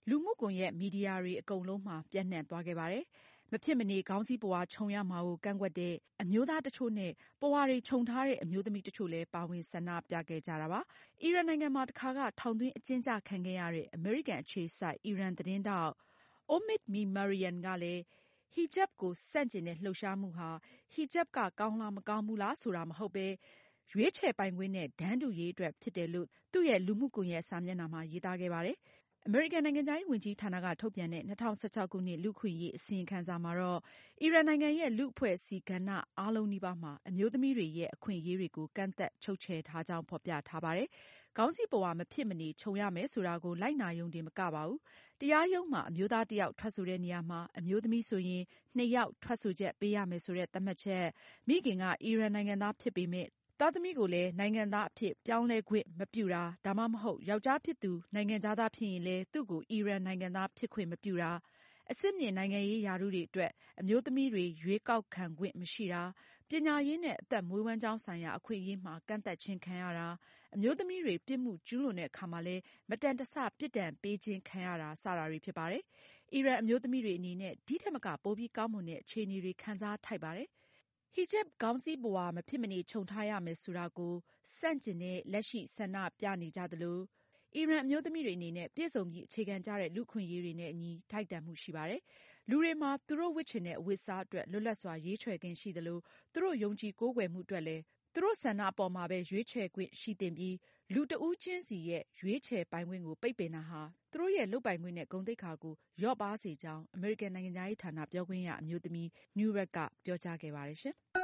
လူမှုကွန်ရက်မီဒီယာတွေအကုန်လုံးမှာပြန့်နှံ့သွားခဲ့ပါတယ်။မဖြစ်မနေခေါင်းစည်းပဝါခြုံရမှာကိုကန့်ကွက်တဲ့အမျိုးသားတချို့နဲ့ပဝါတွေခြုံထားတဲ့အမျိုးသမီးတချို့လည်းပါဝင်ဆန္ဒပြခဲ့ကြတာပါ။အီရန်နိုင်ငံမှာတခါကထောင်သွင်းအကျဉ်းချခံခဲ့ရတဲ့အမေရိကန်အခြေစိုက်အီရန်သတင်းထောက် Omid Memarian ကလည်း hijab ကိုဆန့်ကျင်တဲ့လှုပ်ရှားမှုဟာ hijab ကကောင်းလားမကောင်းဘူးလားဆိုတာမဟုတ်ဘဲရွေးချယ်ပိုင်ခွင့်နဲ့တန်းတူရေးအတွက်ဖြစ်တယ်လို့သူ့ရဲ့လူမှုကွန်ရက်စာမျက်နှာမှာရေးသားခဲ့ပါတယ်။အမေရိကန်နိုင်ငံခြားရေးဝန်ကြီးဌာနကထုတ်ပြန်တဲ့၂၀၁၆ခုနှစ်လူ့အခွင့်အရေးအစီရင်ခံစာမှာတော့အီရန်နိုင်ငံရဲ့လူ့အဖွဲ့အစည်းကဏ္ဍအားလုံးနီးပါးမှာအမျိုးသမီးတွေရဲ့အခွင့်အရေးတွေကိုကန့်သတ်ချုပ်ချယ်ထားကြောင်းဖော်ပြထားပါတယ်။ခေါင်းစည်းပဝါမဖြစ်မနေခြုံရမယ်ဆိုတာကိုလိုက်နာရုံတင်မကပါဘူး။တရားရုံးမှာအမျိုးသားတစ်ယောက်ထွက်ဆိုတဲ့နေရာမှာအမျိုးသမီးဆိုရင်နှစ်ယောက်ထွက်ဆိုချက်ပေးရမယ်ဆိုတဲ့သတ်မှတ်ချက်မိခင်ကအီရန်နိုင်ငံသားဖြစ်ပေမဲ့သားသမီးကိုလည်းနိုင်ငံသားအဖြစ်ပြောင်းလဲခွင့်မပြုတာဒါမှမဟုတ်ယောက်ျားဖြစ်သူနိုင်ငံခြားသားဖြစ်ရင်လည်းသူ့ကိုအီရန်နိုင်ငံသားဖြစ်ခွင့်မပြုတာအစစ်မြင့်နိုင်ငံရေးရာထူးတွေအတွက်အမျိုးသမီးတွေရွေးကောက်ခံခွင့်မရှိတာပညာရေးနဲ့အသက်မွေးဝမ်းကြောင်းဆိုင်ရာအခွင့်အရေးမှာကန့်သတ်ခြင်းခံရတာအမျိုးသမီးတွေပြစ်မှုကျူးလွန်တဲ့အခါမှာလည်းမတန်တဆပြစ်ဒဏ်ပေးခြင်းခံရတာစတာတွေဖြစ်ပါတယ်။အီရန်အမျိုးသမီးတွေအနေနဲ့ဒီထက်မကပိုပြီးကောင်းမွန်တဲ့အခြေအနေတွေခံစားထိုက်ပါတယ်။ hijab ခေါင်းစည်းပဝါမဖြစ်မနေခြုံထားရမယ်ဆိုတာကိုဆန့်ကျင်တဲ့လက်ရှိဆန္ဒပြနေကြသလိုအီရန်အမျိုးသမီးတွေအနေနဲ့ပြည့်စုံပြီးအခြေခံကြတဲ့လူ့အခွင့်အရေးတွေနဲ့အညီထိုက်တန်မှုရှိပါတယ်။လူတွေမှာသူတို့ဝတ်ချင်တဲ့အဝတ်အစားအတွက်လွတ်လပ်စွာရွေးချယ်ခွင့်ရှိသလိုသူတို့ယုံကြည်ကိုးကွယ်မှုအတွက်လည်းသူတို့ဆန္ဒအပေါ်မှာပဲရွေးချယ်ခွင့်ရှိသင့်ပြီးလူတဦးချင်းစီရဲ့ရွေးချယ်ပိုင်ခွင့်ကိုပိတ်ပင်တာဟာသူတို့ရဲ့လုပ်ပိုင်ခွင့်နဲ့ဂုဏ်သိက္ခာကိုလျော့ပါးစေကြောင်းအမေရိကန်နိုင်ငံခြားရေးဌာနပြောခွင့်ရအမျိုးသမီး Newrat ကပြောကြားခဲ့ပါတယ်ရှင်။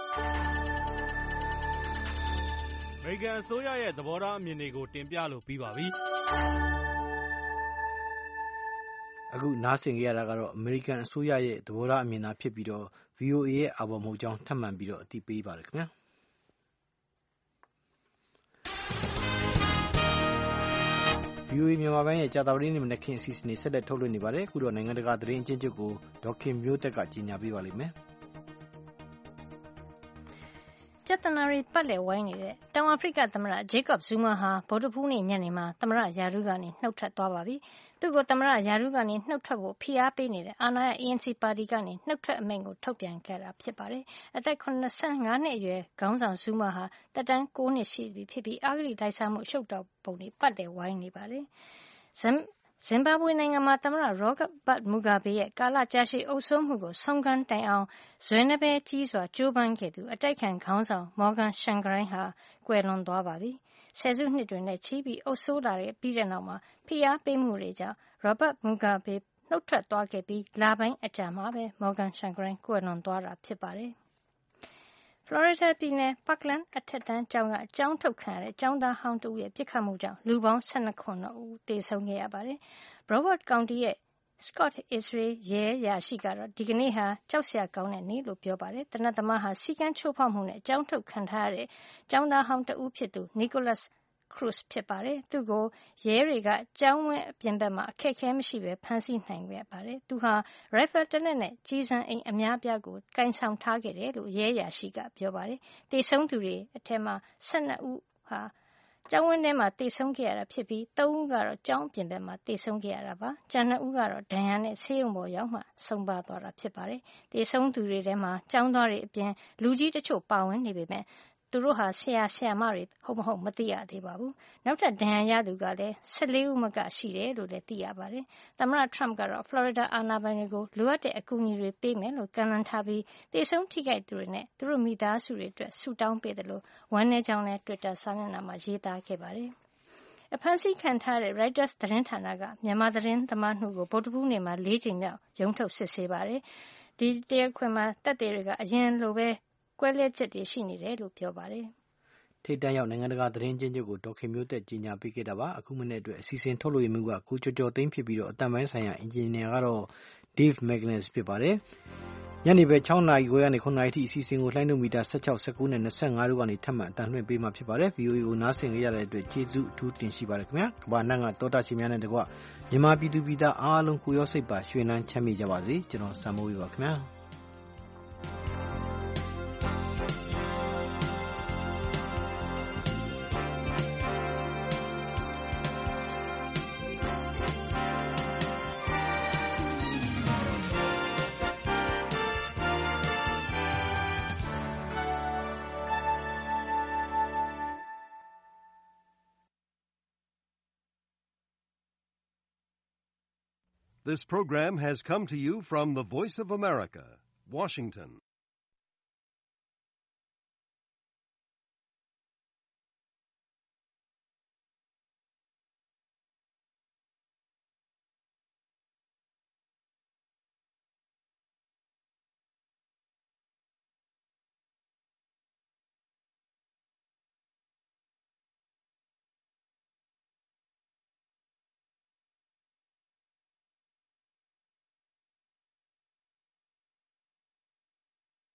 အမေရိကန်အစိုးရရဲ့သဘောထားအမြင်တွေကိုတင်ပြလို့ပြီးပါပြီ။အခုနားဆင်ကြရတာကတော့အမေရိကန်အစိုးရရဲ့သဘောထားအမြင်သာဖြစ်ပြီးတော့ ဗွီအိုအေ ရဲ့အာဘော်မဟုတ်ကြောင်းထပ်မံပြီးတော့အသိပေးပါရခင်ဗျာ။ဗွီအိုအေမြန်မာပိုင်းရဲ့ကြာသပတေးနေ့မနက်ခင်းအစီအစဉ်တွေဆက်လက်ထုတ်လွှင့်နေပါတယ်။အခုတော့နိုင်ငံတကာသတင်းအကျဉ်းချုပ်ကိုဒေါက်ခင်မျိုးသက်ကကြီးညာပေးပါလိမ့်မယ်။ပြဿနာတွေပတ်လည်ဝိုင်းနေတဲ့တောင်အာဖရိကသမ္မတဂျေကော့ဇူမာဟာဗုဒ္ဓဟူးနေ့ညနေမှာသမ္မတရာထူးကနေနှုတ်ထွက်သွားပါပြီ။သူ့ကိုသမ္မတရာထူးကနေနှုတ်ထွက်ဖို့ဖိအားပေးနေတဲ့အာဏာရ A N C ပါတီကနေနှုတ်ထွက်အမိန့်ကိုထုတ်ပြန်ခဲ့တာဖြစ်ပါတယ်။အသက်၇၅နှစ်အရွယ်ခေါင်းဆောင်ဇူမာဟာသက်တမ်း၉နှစ်ရှိပြီဖြစ်ပြီးအဂတိလိုက်စားမှုအရှုပ်တော်ပုံတွေပတ်လည်ဝိုင်းနေပါတယ်။ဇင်ဘာဘွေနိုင်ငံမှာသမ္မတရောဘတ်မူဂါဘေရဲ့ကာလကြာရှည်အုပ်စိုးမှုကိုဆုံးခန်းတိုင်အောင်ဇွဲနှပဲကြီးစွာကြိုးပမ်းခဲ့သူအတိုက်ခံခေါင်းဆောင်မော်ဂန်ရှန်ဂရိုင်းဟာကွယ်လွန်သွားပါပြီ။ဆယ်စုနှစ်တွေနဲ့ချီပြီးအုပ်စိုးလာတဲ့ပြီးတဲ့နောက်မှာဖိအားပေးမှုတွေကြောင့်ရောဘတ်မူဂါဘေနှုတ်ထွက်သွားခဲ့ပြီးလပိုင်းအကြာမှာပဲမော်ဂန်ရှန်ဂရိုင်းကွယ်လွန်သွားတာဖြစ်ပါတယ်။ဖလော်ရီဒါပြည်နယ်ပတ်လန်းအထက်တန်းကျောင်းကကျောင်းထုတ်ခံရတဲ့ကျောင်းသားဟောင်းတဦးရဲ့ပစ်ခတ်မှုကြောင့်လူပေါင်း၁၂ဦးသေဆုံးခဲ့ရပါတယ်။ Broward County ရဲ့ Scott Israel ရဲအရာရှိကတော့ဒီကနေ့ဟာကြောက်စရာကောင်းတဲ့နေ့လို့ပြောပါတယ်။သေနတ်သမားဟာစည်းကမ်းချိုးဖောက်မှုနဲ့ကျောင်းထုတ်ခံထားရတဲ့ကျောင်းသားဟောင်းတဦးဖြစ်သူ Nicholas Cruz ဖြစ်ပါတယ်။သူ့ကိုရဲတွေကကျောင်းဝင်းအပြင်ဘက်မှာအခက်အခဲမရှိဘဲဖမ်းဆီးနိုင်ခဲ့ပါတယ်။သူဟာရိုင်ဖယ်တလက်နဲ့ကျည်ဆံအိမ်အများပြားကိုကင်ဆောင်ထားခဲ့တယ်လို့ရဲအရာရှိကပြောပါတယ်။သေဆုံးသူတွေအထက်မှာ၁၂ဦးဟာကျောင်းဝင်းထဲမှာသေဆုံးခဲ့ရတာဖြစ်ပြီးသုံးဦးကတော့ကျောင်းပြင်ဘက်မှာသေဆုံးခဲ့ရတာပါ။ကျန်နှစ်ဦးကတော့ဒဏ်ရာနဲ့ဆေးရုံပေါ်ရောက်မှဆုံးပါသွားတာဖြစ်ပါတယ်။သေဆုံးသူတွေထဲမှာကျောင်းသားတွေအပြင်လူကြီးတချို့ပါဝင်နေပေမဲ့သူတို့ဟာဆရာဆရာမတွေဟုတ်မဟုတ်မသိရသေးပါဘူး။နောက်ထပ်ဒဏ်ရာရသူကလည်း၁၄ဦးမကရှိတယ်လို့လည်းသိရပါတယ်။သမ္မတထရမ့်ကတော့ဖလော်ရီဒါအာဏာပိုင်တွေကိုလိုအပ်တဲ့အကူအညီတွေပေးမယ်လို့ကမ်းလှမ်းထားပြီးသေဆုံးထိခိုက်သူတွေနဲ့သူတို့မိသားစုတွေအတွက်ဆုတောင်းပေးတယ်လို့ဝမ်းနည်းကြောင်းလည်းတွစ်တာစာမျက်နှာမှာရေးသားခဲ့ပါတယ်။အဖမ်းဆီးခံထားတဲ့ Reuters သတင်းဌာနကမြန်မာသတင်းသမားနှစ်ဦးကိုဗုဒ္ဓဟူးနေ့မှာလေးကြိမ်မြောက်ရုံးထုတ်စစ်ဆေးပါတယ်။ဒီတရားခွင်မှာသက်သေတွေကအရင်လိုပဲကွဲလွဲချက်တွေရှိနေတယ်လို့ပြောပါတယ်။ထိပ်တန်းရောက်နိုင်ငံတကာသတင်းကျဉ်းချုပ်ကိုဒေါက်ခင်မျိုးသက်ကြီးညာပေးခဲ့တာပါ။အခုမနေ့အတွက်အစီအစဉ်ထုတ်လို့ရမှုကကိုကျော်ကျော်သိန်းဖြစ်ပြီးတော့အတန်ပိုင်းဆိုင်ရာအင်ဂျင်နီယာကတော့ Dave Magnus ဖြစ်ပါတယ်။ညနေပဲ၆နာရီခွဲကနေခုနှစ်နာရီထိအစီအစဉ်ကိုလှိုင်းဒိုမီတာ၁၆ ၁၉နဲ့၂၅တို့ကနေထပ်မံအတန်လွှင့်ပေးမှာဖြစ်ပါတယ်။ V O A ကိုနားဆင်ကြရတဲ့အတွက်ကျေးဇူးအထူးတင်ရှိပါတယ်ခင်ဗျာ။ကမ္ဘာ့နိုင်ငံတောတာရှင်များနဲ့တကွမြန်မာပြည်သူပြည်သားအားလုံးကိုရောစိတ်ပါရွှင်လန်းချမ်းမြေ့ကြပါစေ။ကျွန်တော်စံမိုးပါခင်ဗျာ။ This program has come to you from the Voice of America, Washington.